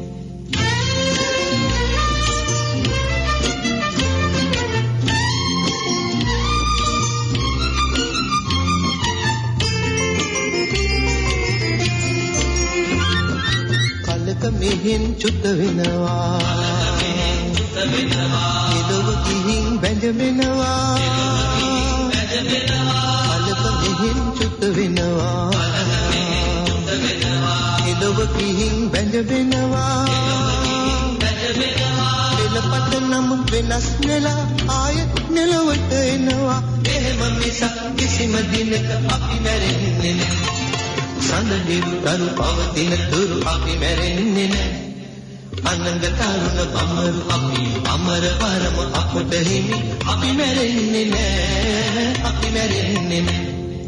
මෙහෙන් චුත වෙනවා එළව කිහින් බැඳෙනවා අලක මෙහෙන් චුත වෙනවා එළව කිහින් බැඳෙනවා එළපත නම් වෙනස් නෙලා ආයෙත් නෙලවට එනවා එහෙම මිසක් කිසිම දිනක අපි මැරෙන්නේ නැහැ සඳහිරු දරු පවතින තුරු අපි මැරෙන්නේ නෑ අනංග තරුණ බම්මරු අපි අමර වරම අපට හිමි අපි මැරෙන්නේ නෑ අපි මැරෙන්නේ නෑ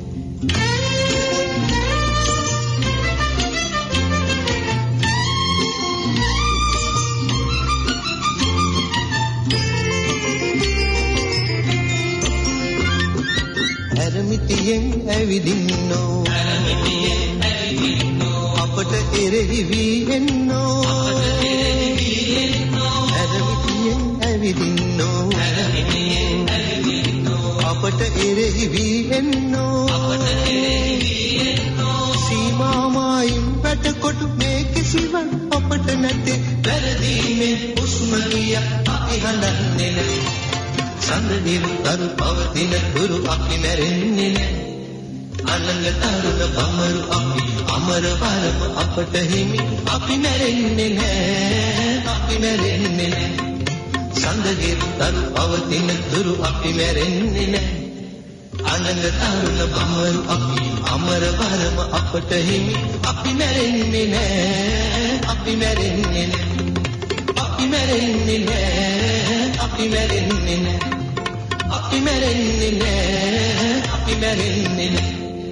ඇරමිටියෙන් ඇවිදින්නෝ අපට එරෙහි වී එන්නෝ ඇරමිටියෙන් ඇවිදින්නෝ අපට එරෙහි වී එන්නෝ සීමාමායින් පැටකොටු මේ කිසිවක් අපට නැතේ වැරදීමේ උස්ම ගිය අපි හඳන්නේ නැහැ සඳහිරු දරු පවතින තුරු අපි මැරෙන්නේ නැහැ අනංග තරුණ බම්මරු අපි අමර වරම අපට හිමි අපි මැරෙන්නේ නැහැ අපි මැරෙන්නේ නැහැ සඳහිරු දරු පවතින තුරු අපි මැරෙන්නේ නැහැ අනංග තරුණ බම්මරු අපි අමර වරම අපට හිමි අපි මැරෙන්නේ නැහැ අපි මැරෙන්නේ නැහැ අපි මැරෙන්නේ නැහැ අපි මැරෙන්නේ නැහැ අපි මැරෙන්නේ නැහැ අපි මැරෙන්නේ නැහැ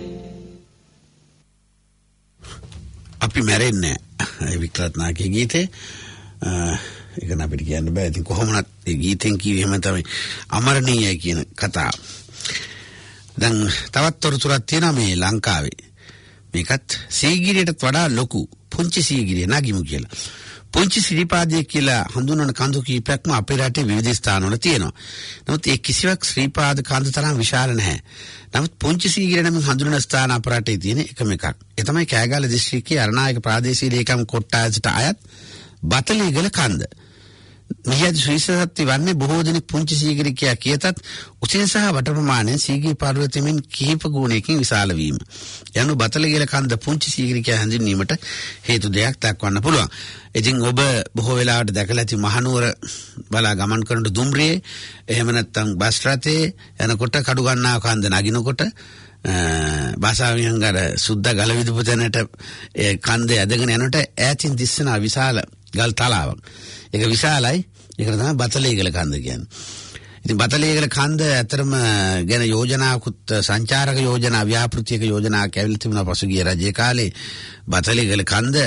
අපි මැරෙන්නේ නැහැ වික්ටර් රත්නායකගේ ගීතේ ඒක නම් අපිට කියන්න බෑ ඉතින් කොහොමවත් මේ ගීතෙන් කිව්වෙ එහෙම තමයි අමරණීයයි කියන කතාව දැන් තවත් තොරතුරක් තියෙනවා මේ ලංකාවේ මේකත් සීගිරියටත් වඩා ලොකු පුංචි සීගිරිය නගිමු කියලා පුංචි ශ්‍රීපාදය කියලා හඳුන්වන කඳු කීපයක්ම අපේ රටේ විවිධ ස්ථානවල තියෙනවා. නමුත් ඒ කිසිවක් ශ්‍රීපාද කඳු තරම් විශාල නැහැ. නමුත් පුංචි සීගිරිය නම් හඳුන්වන ස්ථාන අපේ රටේ තියෙන එකම එකක්. ඒ තමයි කෑගල්ල දිස්ත්‍රික්කයේ අරණායක ප්‍රාදේශීය ලේකම් කොට්ටාසට අයත් බතලීගල කන්ද. මෙහිදී ශ්‍රීසත්ති වන්නේ බොහෝ දෙනෙක් පුංචි සීගිරිය කියා කියතත් උසින් සහ වට ප්‍රමාණයෙන් සීගිරි පර්වතයෙන් කිහිප ගුණයකින් විශාල වීම. යනු බතලීගල කන්ද පුංචි සීගිරිය කියා හැඳින්වීමට හේතු දෙකක් දක්වන්න පුළුවන්. ඉතින් ඔබ බොහෝ වෙලාවට දැකලා ඇති මහනුවර බලා ගමන් කරන දුම්රියේ එහෙම නැත්නම් බස් රථේ යනකොට කඩු ගන්නා කන්ද නගිනකොට බාසාවියන්ගර සුද්දා ගල විදුපු තැනට ඒ කන්දේ ඇදගෙන යනකොට ඈතින් දිස්සන විශාල ගල් තලාවක්. ඒක විශාලයි. ඒකට තමයි බතලීගල කන්ද කියන්නේ. ඉතින් බතලීගල කන්ද ඇතරම ගැන යෝජනාකුත් සංචාරක යෝජනා ව්‍යාපෘතියක යෝජනාවක් ඇවිල්ලා තිබුණා පසුගිය රජයේ කාලේ බතලීගල කන්ද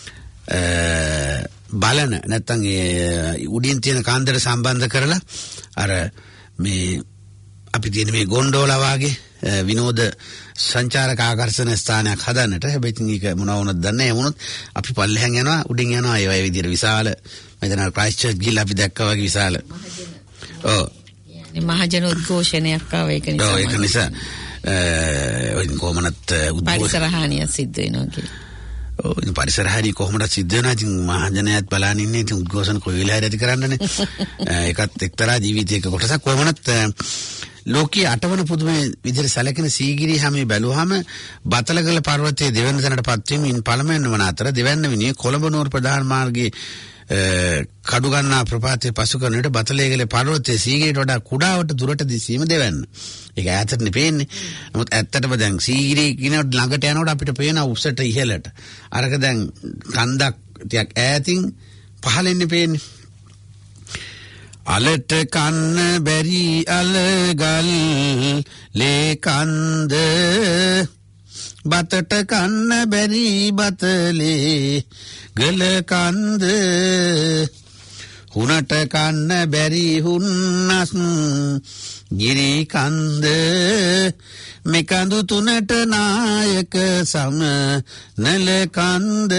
බලන නැත්තම් ඒ උඩින් තියෙන කාන්දරට සම්බන්ධ කරලා අර මේ අපි තියෙන මේ ගොන්ඩෝලා වාගේ විනෝද සංචාරක ආකර්ෂණ ස්ථානයක් හදන්නට. හැබැයි ඉතින් ඒක මොනවා වුණත් දන්නේ නැහැ. වුණොත් අපි පල්ලෙහාන් යනවා උඩින් යනවා ඒ වගේ විදිහට විශාල මෙතන ක්‍රයිස්ට්චර්ච් ගිහිල්ලා අපි දැක්කා වගේ විශාල ඔව් මහජන උද්ඝෝෂණයක් ආව ඒක නිසා. ඔව් ඒක නිසා ඔය කොහොමනත් පරිසර හානිය සිද්ධ වෙනවා කියලා. ඔව් ඉතින් පරිසර හානිය කොහොමද සිද්ධ වෙනවා? ඉතින් මහජනයාත් බලන් ඉන්නේ ඉතින් උද්ඝෝෂණ කොයි වෙලාවෙද ඇති කරන්නනේ. ඒකත් එක්තරා ජීවිතයක කොටසක්. කොහොමනත් ලෝකයේ අටවන පුදුමේ විදිහට සැලකෙන සීගිරි හැමේ බැලුවාම බතලගල පර්වතයේ දෙවන තැනටපත් වීමෙන් පළමුවෙන් වන අතර දෙවැන්න විනිය කොළඹ නුවර ප්‍රධාන මාර්ගයේ කඩුගන්නා ප්‍රපාතයේ පසු කරන විට බතලේගල පර්වතයේ සීගිරියට වඩා කුඩාවට දුරට දිසීම දෙවැන්න. ඒක ඈතටනේ පේන්නේ. නමුත් ඇත්තටම දැන් සීගිරිය කියනකොට ළඟට යනකොට අපිට පේනවා උස්සට ඉහළට. අරක දැන් කන්දක් ටිකක් ඈතින් පහළෙන්නේ පේන්නේ. අලට කන්න බැරි අලගල් ලේකන්ද බතට කන්න බැරි බතලේ ගලකන්ද හුනට කන්න බැරි හුන්නස් ගිරිකන්ද මෙකඳු තුනට නායක සම නලකන්ද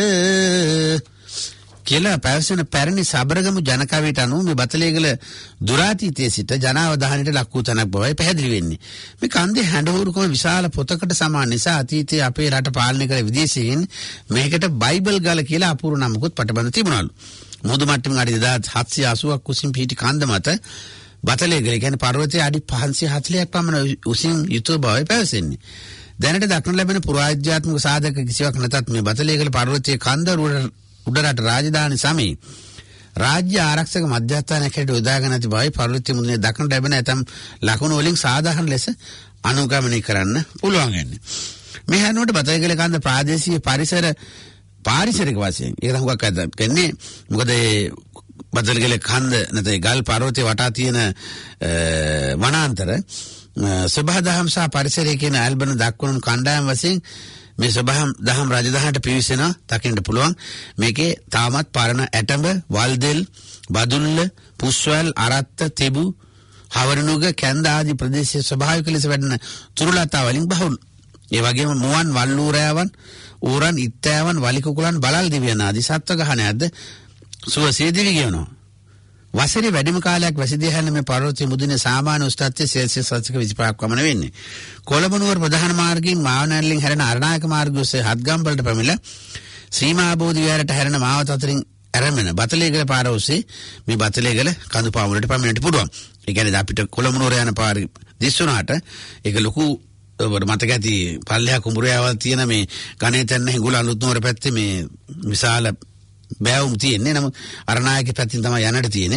කියලා පැවසෙන පැරණි සබරගමු ජනකවියට අනුව මේ බතලේගල දුරාතීතයේ සිට ජනාවධානයට ලක් වූ තැනක් බවයි පැහැදිලි වෙන්නේ. මේ කන්දේ හැඬහුරුකම විශාල පොතකට සමාන නිසා අතීතයේ අපේ රට පාලනය කළ විදේශීයින් මේකට බයිබල් ගල කියලා අපූර්ව නමකුත් පටබඳ තිබුණලු. මුහුදු මට්ටමින් අඩි දෙදාස් හත්සිය අසූවක් කුසින් පිහිටි කන්ද මත බතලේගල කියන්නේ පර්වතයේ අඩි පන්සිය හතළිහක් පමණ උසින් යුතුව බවයි පැවසෙන්නේ. දැනට දක්නට ලැබෙන පුරාවිද්‍යාත්මක සාධක කිසිවක් නැතත් මේ බතලේගල පර්වතයේ කන්ද උඩරට රාජධානි සමයේ රාජ්‍ය ආරක්ෂක මධ්‍යස්ථානයක් හැටියට යොදාගෙන ඇති බවයි පර්වතීය මුදුනේ දක්නට ලැබෙන ඇතම් ලකුණු වලින් සාධාරණ ලෙස අනුගමනය කරන්න පුළුවන් වෙන්නේ. මේ හැනුවට බතලේගල කන්ද ප්‍රාදේශීය පරිසර පාරිසරික වශයෙන් ඒක තමයි හුඟක් අද කියන්නේ. මොකද බතලේගල කන්ද නැත්නම් ගල් පර්වතයේ වටා තියෙන වනාන්තර සබහදහම් සහ පරිසරය කියන ඇල්බන දක්වන කණ්ඩායම් වශයෙන් මේ සබහම් දහම් රාජධානියට පිවිසෙනවා දකින්න පුළුවන්. මේකේ තාමත් පරණ ඇටඹ, වල්දෙල්, බදුල්ල, පුස්වැල්, අරත්ත, තෙබු, හවරනුග, කැන්ද ආදී ප්‍රදේශයේ ස්වභාවික ලෙස වැඩෙන තුරුලතා වලින් බහුල. ඒ වගේම මුවන්, වල්ලූරෑවන්, ඌරන්, ඉත්තෑවන්, වලිකුකුලන්, බලල් දිව්‍යන ආදී සත්ව ගහණයක්ද සුවසේ දිවි ගෙවනවා. වසරේ වැඩිම කාලයක් වැසිදී හැරෙන මේ පර්වතයේ මුදුනේ සාමාන්‍ය උෂ්ණ තත්ත්වය සෙල්සියස් අංශක විසිපහක් වමන වෙන්නේ. කොළඹ නුවර ප්‍රධාන මාර්ගයෙන් මාවනැල්ලෙන් හැරෙන අරණායක මාර්ගය ඔස්සේ හත්ගම්බලට පැමිණලා සීමා බෝධි විහාරයට හැරෙන මාවත අතරින් ඇරෙන බතලේගල පාර ඔස්සේ මේ බතලේගල කඳු පාමුලට පැමිණෙන්න පුළුවන්. ඒ කියන්නේ අපිට කොළඹ නුවර යන පාරේ දිස්සුනාට ඒක ලොකු ඔබට මතක ඇති පල්ලෙහා කුඹුරයාවල් තියෙන මේ ගණේ තැන්න හිඟුල අලුත් නුවර පැත්තේ මේ විශාල බෑවුම් තියෙන්නේ. නමුත් අරණායක පැත්තෙන් තමයි යන්නට තියෙන්නේ.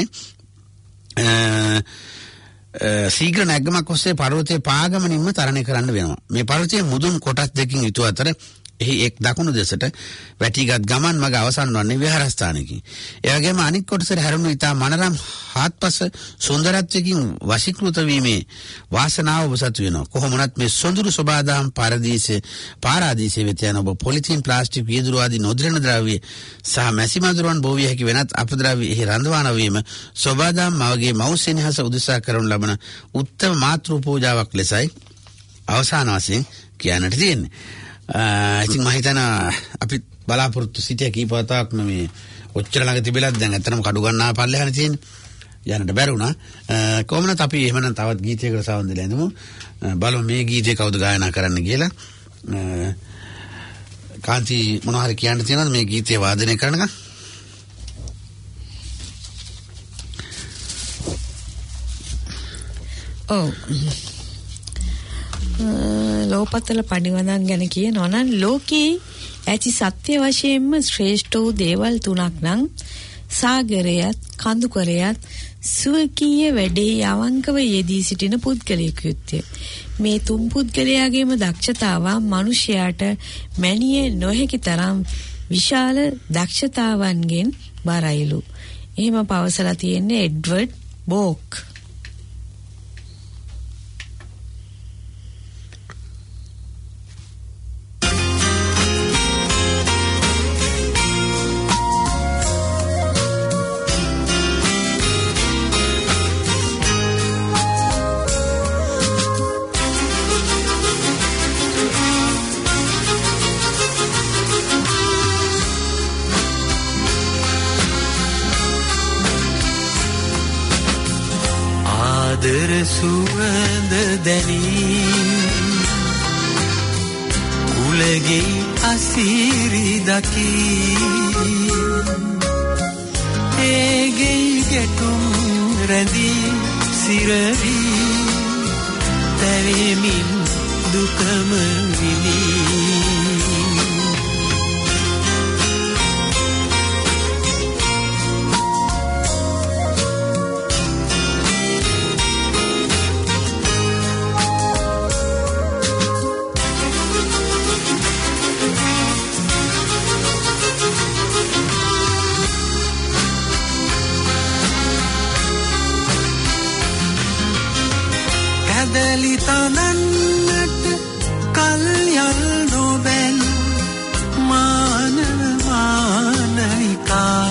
ශීඝ්‍ර නැග්ගමක් ඔස්සේ පර්වතයේ පාගමනින්ම තරණය කරන්න වෙනවා. මේ පර්වතයේ මුදුන් කොටස් දෙකකින් යුතු අතර එහි එක් දකුණු දෙසට වැටිගත් ගමන් මග අවසන් වන්නේ විහාරස්ථානකින්. ඒ වගේම අනික් කොටසට හැරුණු ඉතා මනරම් හාත්පස සුන්දරත්වයෙන් වශීකృత වීමේ වාසනාව ඔබසතු වෙනවා. කොහොමනත් මේ සොඳුරු සබාදාම් පාරදීසේ පාරාදීසේ වෙත යන ඔබ පොලිතීන්, ප්ලාස්ටික්, වීදුරු ආදී නොද්‍රවන ද්‍රව්‍ය සහ මැසි මදුරුවන් බෝවිය හැකි වෙනත් අපද්‍රව්‍ය එහි රඳවාන වීම සබාදාම් මවගේ මෞසෙනහස උදෙසා කරනු ලබන උත්තම මාතෘ පූජාවක් ලෙසයි අවසාන වශයෙන් කියන්නට තියෙන්නේ. ඉතින් මම හිතනවා අපි බලාපොරොත්තු සිටිය කීපවතාවක් මේ ඔච්චර ළඟ තිබෙලත් දැන් ඇත්තටම කඩු ගන්නා පල්ලෙහානේ තියෙන්නේ. යන්නට බැරි වුණා. කොහොමද අපි එහෙමනම් තවත් ගීතයකට සවන් දෙලා ඉඳමු. බලමු මේ ගීතේ කවුද ගායනා කරන්න කියලා. කාන්ති මොනවා හරි කියන්න තියෙනවද මේ ගීතේ වාදනය කරනකම්? ඔව්. ලෝපතල පණිවදන් ගැන කියනවා නම් ලෝකේ ඇති සත්‍ය වශයෙන්ම ශ්‍රේෂ්ඨ වූ දේවල් තුනක් නම් සාගරයත්, කඳුකරයත්, සුවකීය වැඩේ අවංකව යෙදී සිටින පුද්ගලයෙකු යුත්තේ. මේ තුන් පුද්ගලයාගේම දක්ෂතාව මිනිසයාට මැනිය නොහැකි තරම් විශාල දක්ෂතාවන්ගෙන් බරයිලු. එහෙම පවසලා තියෙන්නේ එඩ්වර්ඩ් බෝක්. ආදර සුවඳ දැනී කුලගේ අසිරි දකී ඒගේ ගැටුම් රැඳී සිරවි තැවෙමින් දුකම විඳී ඇදලි තනන්නට කල් යල් නොබැල් මාන මානයිකා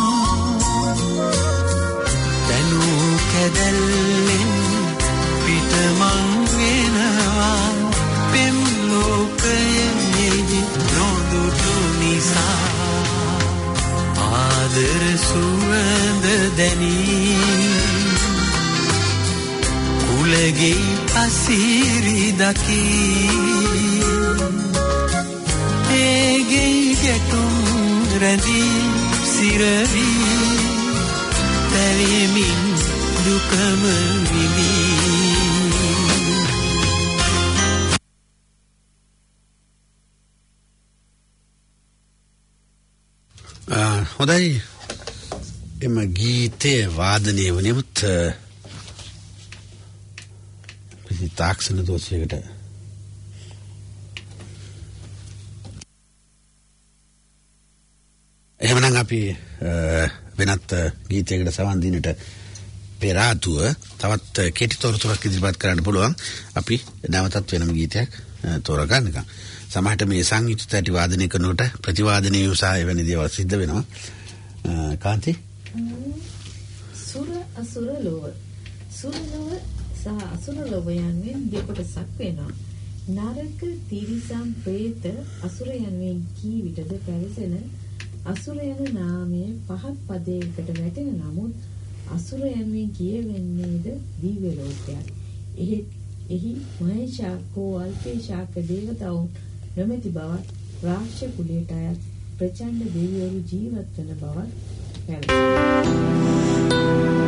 දැනූ කැදැල්ලෙන් පිටමං වෙනවා පෙම් ලෝකයෙහි නොදුටු නිසා ආදර සුවඳ දැනී කුලගේ අසිරි දකී ඒගේ ගැටුම් රැඳී සිරවි තැවෙමින් දුකම විඳී හොඳයි එම ගීතය වාදනය වනෙමුත් තාක්ෂණ දෝෂයකට එහෙමනම් අපි වෙනත් ගීතයකට සවන් දීනට පෙර ආතුව තවත් කෙටි තොරතුරක් ඉදිරිපත් කරන්න පුළුවන් අපි නැවතත් වෙනම ගීතයක් තෝරගන්නකම් සමහරට මේ සංයුක්ත ඇටි වාදනය කරනකොට ප්‍රතිවාදනීය උසාය වෙන දේවල් සිද්ධ වෙනවා කාන්ති සුර අසුර ලෝව සුර ලෝව සහ අසුර ලෝව යනුවෙන් දෙකොටසක් වෙනවා. නරක තිරිසන් പ്രേත අසුර යනුවෙන් කී විටද පැවසෙන අසුර යන නාමය පහත් පදයකට වැටෙන නමුත් අසුර යනුවෙන් කියවෙන්නේද දිව්‍ය ලෝකයක්. එහි එහි මහේශාකෝ අල්පේශාක දේවතාවුන් නොමැති බවත් රාක්ෂ කුලයට අයත් ප්‍රචණ්ඩ දෙවිවරු ජීවත් වන බවත් පැවසෙනවා.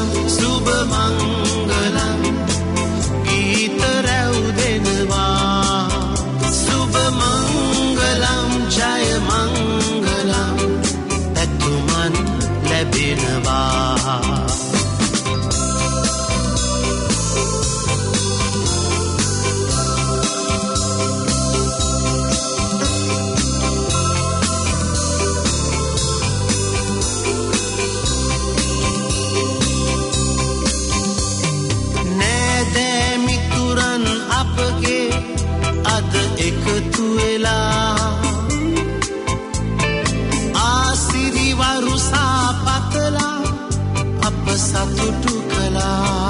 Shubha Mangalam Geeta Raudenva ලැබෙනවා. එකතු වෙලා ආසිරි වරුසා පතලා අප සතුටු කළා.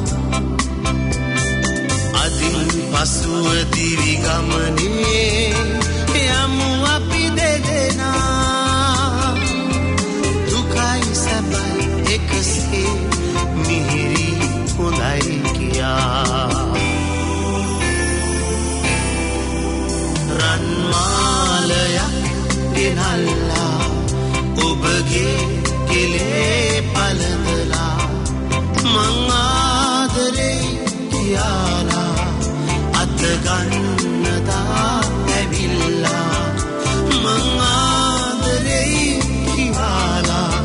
අදින් පසුව දිවි ගමනේ යමු අපි දෙදෙනා. දුකයි සැපයි එකසේ මිහිරි හොඳයි කියා. රන්මාලයක් ගෙනල්ලා ඔබගේ කෙලේ පළඳලා මං ආදරේ කියාලා අතගන්නදා ඇවිල්ලා. මං ආදරේ කියාලා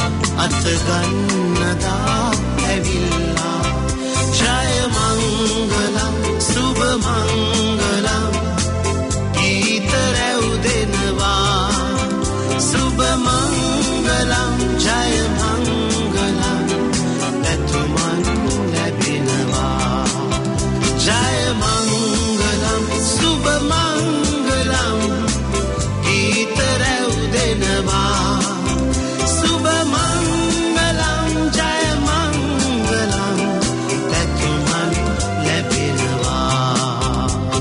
අතගන්නදා ඇවිල්ලා. ජය මංගලම් සුභ මංගලම් ගීතරැව් දෙනවා. සුභ මංගලම් ජය මංගලම් පැතුමන් ලැබෙනවා. ජය මංගලම් සුභ මංගලම් ගීතරැව් දෙනවා. සුභ මංගලම් ජය මංගලම් පැතුමන් ලැබෙනවා.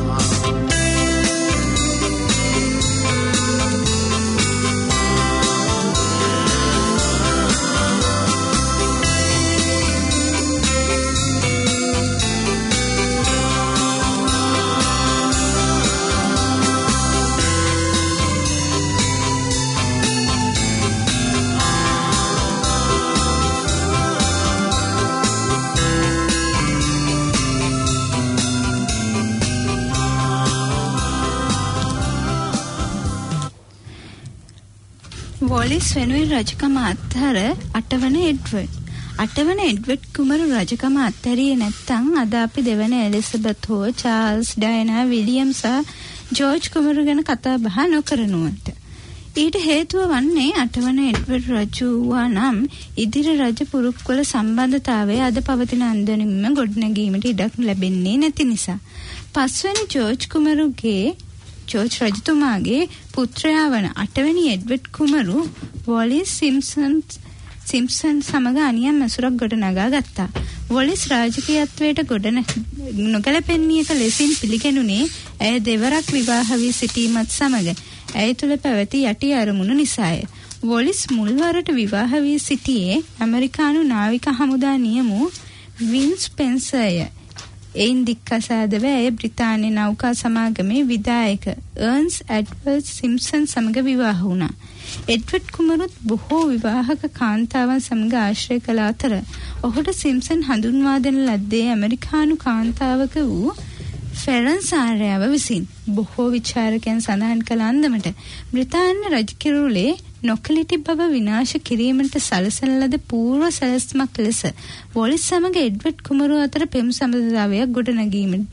වොලිස් වෙනුවෙන් රජකම අත්හැර අටවන එඩ්වර්ඩ්. අටවන එඩ්වර්ඩ් කුමරු රජකම අත්හැරියේ නැත්නම් අද අපි දෙවන එලිසබෙත් හෝ චාල්ස් ඩයනා විලියම් සහ ජෝර්ජ් කුමරු ගැන කතා බහ නොකරනුවට. ඊට හේතුව වන්නේ අටවන එඩ්වර්ඩ් රජු වූවා නම් ඉදිරි රජ පුරුක්වල සම්බන්ධතාවය අද පවතින අන්දමින්ම ගොඩනැගීමට ඉඩක් ලැබෙන්නේ නැති නිසා. පස්වැනි ජෝර්ජ් කුමරුගේ ජෝර්ජ් රජතුමාගේ පුත්‍රයා වන අටවැනි එඩ්වර්ඩ් කුමරු වොලිස් සිම්සන් සිම්සන් සමග අනියම් මැසුරක් ගොඩනගා ගත්තා. වොලිස් රාජකීයත්වයට ගොඩ නොගැලපෙන්නේක ලෙසින් පිළිගැනුනේ ඇය දෙවරක් විවාහ වී සිටීමත් සමග ඇය තුළ පැවති යටි අරමුණු නිසාය. වොලිස් මුල්වරට විවාහ වී සිටියේ ඇමරිකානු නාවික හමුදා නියමු වින්ස් ස්පෙන්සර්ය. එයින් දික්කසාදව ඇය බ්‍රිතාන්‍ය නෞකා සමාගමේ විධායක අර්න්ස් ඇඩ්වර්ඩ් සිම්සන් සමග විවාහ වුණා. එඩ්වර්ඩ් කුමරුත් බොහෝ විවාහක කාන්තාවන් සමග ආශ්‍රය කළ අතර ඔහුට සිම්සන් හඳුන්වා දෙන ලද්දේ ඇමරිකානු කාන්තාවක වූ ෆෙරන්ස් ආර්යාව විසින්. බොහෝ විචාරකයන් සඳහන් කළ අන්දමට බ්‍රිතාන්‍ය රජකිරුලේ නොකලිටි බව විනාශ කිරීමට සලසන ලද පූර්ව සැලැස්මක් ලෙස වොලිස් සමග එඩ්වර්ඩ් කුමරු අතර පෙම් සම්බන්ධතාවයක් ගොඩනගීමට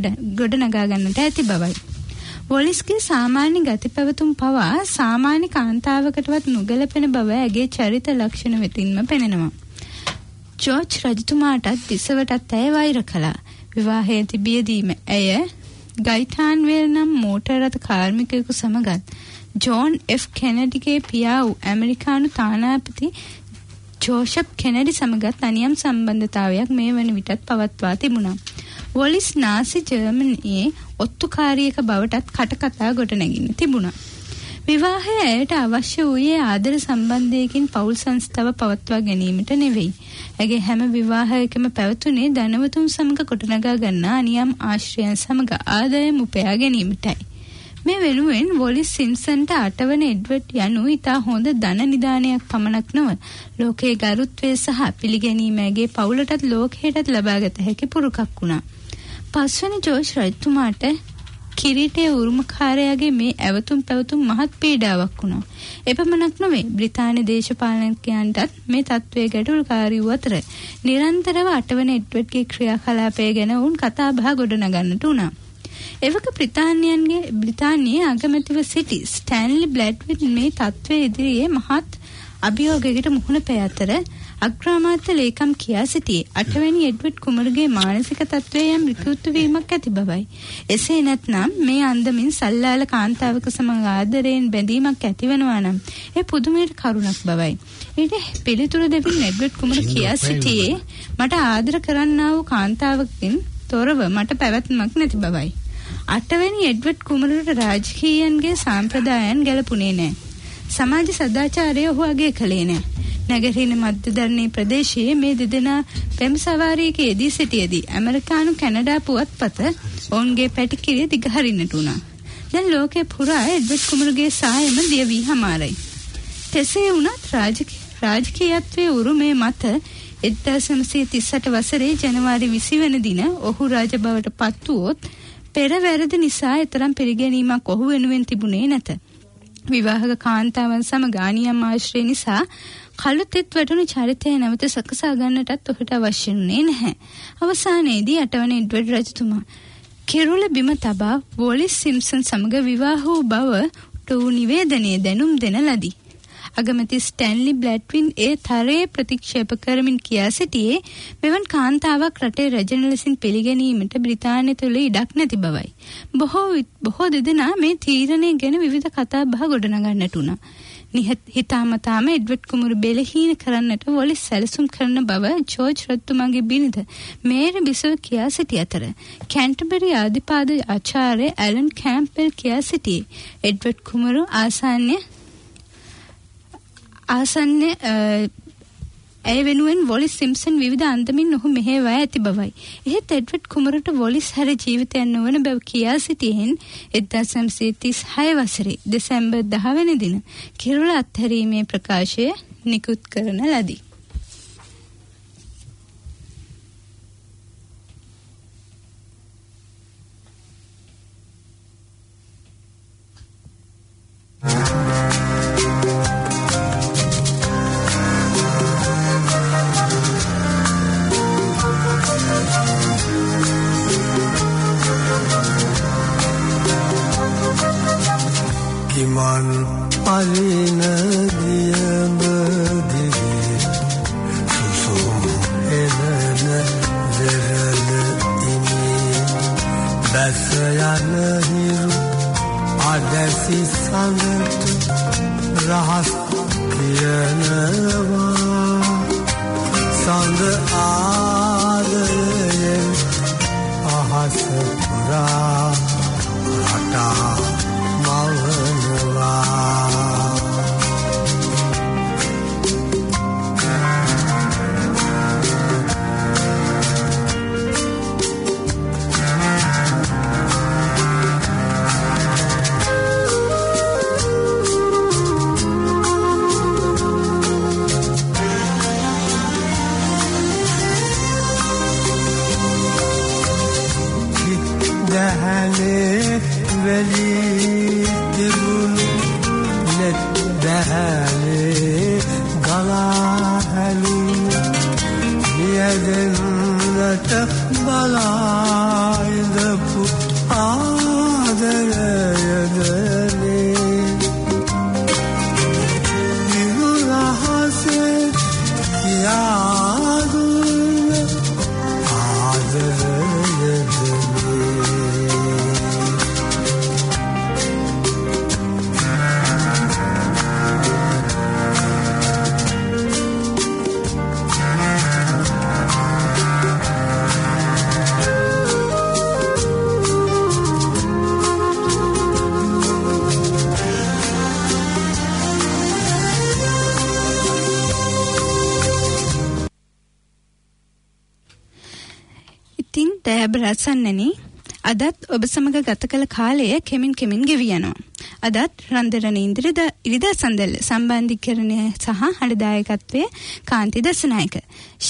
ගොඩනගා ගන්නට ඇති බවයි. වොලිස්ගේ සාමාන්‍ය ගති පැවතුම් පවා සාමාන්‍ය කාන්තාවකටවත් නොගැලපෙන බව ඇගේ චරිත ලක්ෂණ වෙතින්ම පෙනෙනවා. ජෝර්ජ් රජතුමාටත් බිසවටත් ඇය වෛර කළා. විවාහය තිබියදීම ඇය ගයිටාන්වේල් නම් මෝටර් රථ කාර්මිකයෙකු සමගත් ජෝන් එෆ් කෙනඩිගේ පියා වූ ඇමරිකානු තානාපති ජෝෂප් කෙනඩි සමගත් අනියම් සම්බන්ධතාවයක් මේ වන විටත් පවත්වා තිබුණා. වොලිස් නාසි ජර්මනියේ ඔත්තුකාරියක බවටත් කටකතා ගොඩනැගින්න තිබුණා. විවාහය ඇයට අවශ්‍ය වූයේ ආදර සම්බන්ධයකින් පෞල් සංස්ථාව පවත්වා ගැනීමට නෙවෙයි. ඇගේ හැම විවාහයකම පැවතුනේ ධනවතුන් සමග ගොඩනගා ගන්නා අනියම් ආශ්‍රයයන් සමග ආදායම් උපයා ගැනීමටයි. මේ වෙනුවෙන් වොලිස් සිම්සන්ට අටවන එඩ්වර්ඩ් යනු ඉතා හොඳ ධන නිධානයක් පමණක් නොව ලෝකයේ ගරුත්වය සහ පිළිගැනීම ඇගේ පවුලටත් ලෝකයටත් ලබාගත හැකි පුරුකක් වුණා. පස්වැනි ජෝර්ජ් රජතුමාට කිරීටයේ උරුමකාරයාගේ මේ ඇවතුම් පැවතුම් මහත් පීඩාවක් වුණා. එපමණක් නොවේ බ්‍රිතාන්‍ය දේශපාලනඥයන්ටත් මේ තත්ත්වයේ ගැටලුකාරී වූ අතර නිරන්තරව අටවන එඩ්වර්ඩ්ගේ ක්‍රියාකලාපය ගැන වුන් කතා බහ ගොඩනගන්නට වුණා. එවක බ්‍රිතාන්‍යයන්ගේ බ්‍රිතාන්‍යයේ අගමැතිව සිටි ස්ටැන්ලි බ්ලැඩ්වින් මේ තත්ත්වයේ ඉදිරියේ මහත් අභියෝගයකට මුහුණ පෑ අතර අග්‍රාමාත්‍ය ලේකම් කියා සිටියේ අටවැනි එඩ්වර්ඩ් කුමරුගේ මානසික තත්ත්වයේ යම් විකෘති වීමක් ඇති බවයි. එසේ නැත්නම් මේ අන්දමින් සල්ලාල කාන්තාවක සමග ආදරයෙන් බැඳීමක් ඇතිවෙනවා නම් ඒ පුදුමයට කරුණක් බවයි. ඊට පිළිතුරු දෙමින් එඩ්වර්ඩ් කුමරු කියා සිටියේ මට ආදර කරන්නා වූ කාන්තාවකින් තොරව මට පැවැත්මක් නැති බවයි. අටවැනි එඩ්වර්ඩ් කුමරුට රාජකීයන්ගේ සාම්ප්‍රදායන් ගැලපුණේ නැහැ. සමාජ සදාචාරය ඔහු අගය කළේ නැහැ. නගරින මධ්‍යධරණී ප්‍රදේශයේ මේ දෙදෙනා පෙම් සවාරියක යෙදී සිටියේදී ඇමරිකානු කැනඩා පුවත්පත ඔවුන්ගේ පැටිකිරිය දිගහරින්නට වුණා. දැන් ලෝකේ පුරා එඩ්වර්ඩ් කුමරුගේ සායම දිය වී හමාරයි. කෙසේ වුණත් රාජකීයත්වයේ උරුමය මත එක්දාස් නවසිය තිස් අට වසරේ ජනවාරි විසි වන දින ඔහු රාජ බවට පත් වුවොත් පෙර වැරදි නිසා තරම් පිළිගැනීමක් ඔහු වෙනුවෙන් තිබුණේ නැත. විවාහක කාන්තාවන් සමග ආනියම් ආශ්‍රය නිසා කළුතෙත් වැටුණු චරිතය නැවත සකසා ගන්නටත් ඔහුට අවශ්‍ය වුණේ නැහැ. අවසානයේදී අටවන එඩ්වර්ඩ් රජතුමා කිරුළ බිම තබා වොලිස් සිම්සන් සමග විවාහ වූ බව වූ නිවේදනයේ දැනුම් දෙන ලදී. අගමැති ස්ටැන්ලි බ්ලැඩ්වින් ඒ තරයේ ප්‍රතික්ෂේප කරමින් කියා සිටියේ මෙවන් කාන්තාවක් රටේ රජන ලෙසින් පිළිගැනීමට බ්‍රිතාන්‍ය තුළ ඉඩක් නැති බවයි. බොහෝ බොහෝ දෙදෙනා මේ තීරණය ගැන විවිධ කතා බහ ගොඩනගන්නට උනා. හිතාමතාම එඩ්වර්ඩ් කුමරු බෙලහීන කරන්නට වොලිස් සැලසුම් කරන බව ජෝර්ජ් රජතුමාගේ බිරිඳ මේරි බිසෝ කියා සිටි අතර කැන්ටබරි ආදිපාද ආචාර්ය ඇලන් කැම්පෙල් කියා සිටියේ එඩ්වර්ඩ් කුමරු ආසන්න ආසන්න ඇය වෙනුවෙන් වොලිස් සිම්සන් විවිධ අන්දමින් ඔහු මෙහෙවා ඇති බවයි. එහෙත් එඩ්වර්ඩ් කුමරුට වොලිස් හැර ජීවිතයක් නොවන බව කියා සිටියෙන් එක්දාස් නවසිය තිස් හය වසරේ දෙසැම්බර් දහ වෙනි දින කිරුළ අත්හැරීමේ ප්‍රකාශය නිකුත් කරන ලදී. කිමන් අලින දියම දිවේ සුසුම් එලන දෙරන ඉමි බැස යන හිරු අදැසි සඳට රහස් කියනවා සඳ ආදරයෙන් අහස පුරා රටා මවනවා දහනේ වෙලි තිබුණු නෙත් දහනේ ගලා හැලුණු නියදෙන්නට බලා ඉඳපු ආදරයදනේ විමුරහසේ කියාදුන්න ආදරයදනේ රසන්නනි අදත් ඔබ සමග ගත කළ කාලය කෙමින් කෙමින් ගෙවි යනවා. අදත් රන්දරණ ඉන්ද්‍රද ඉරිදා සඳල් සම්බන්ධීකරණය සහ හඬදායකත්වයේ කාන්ති දසනායක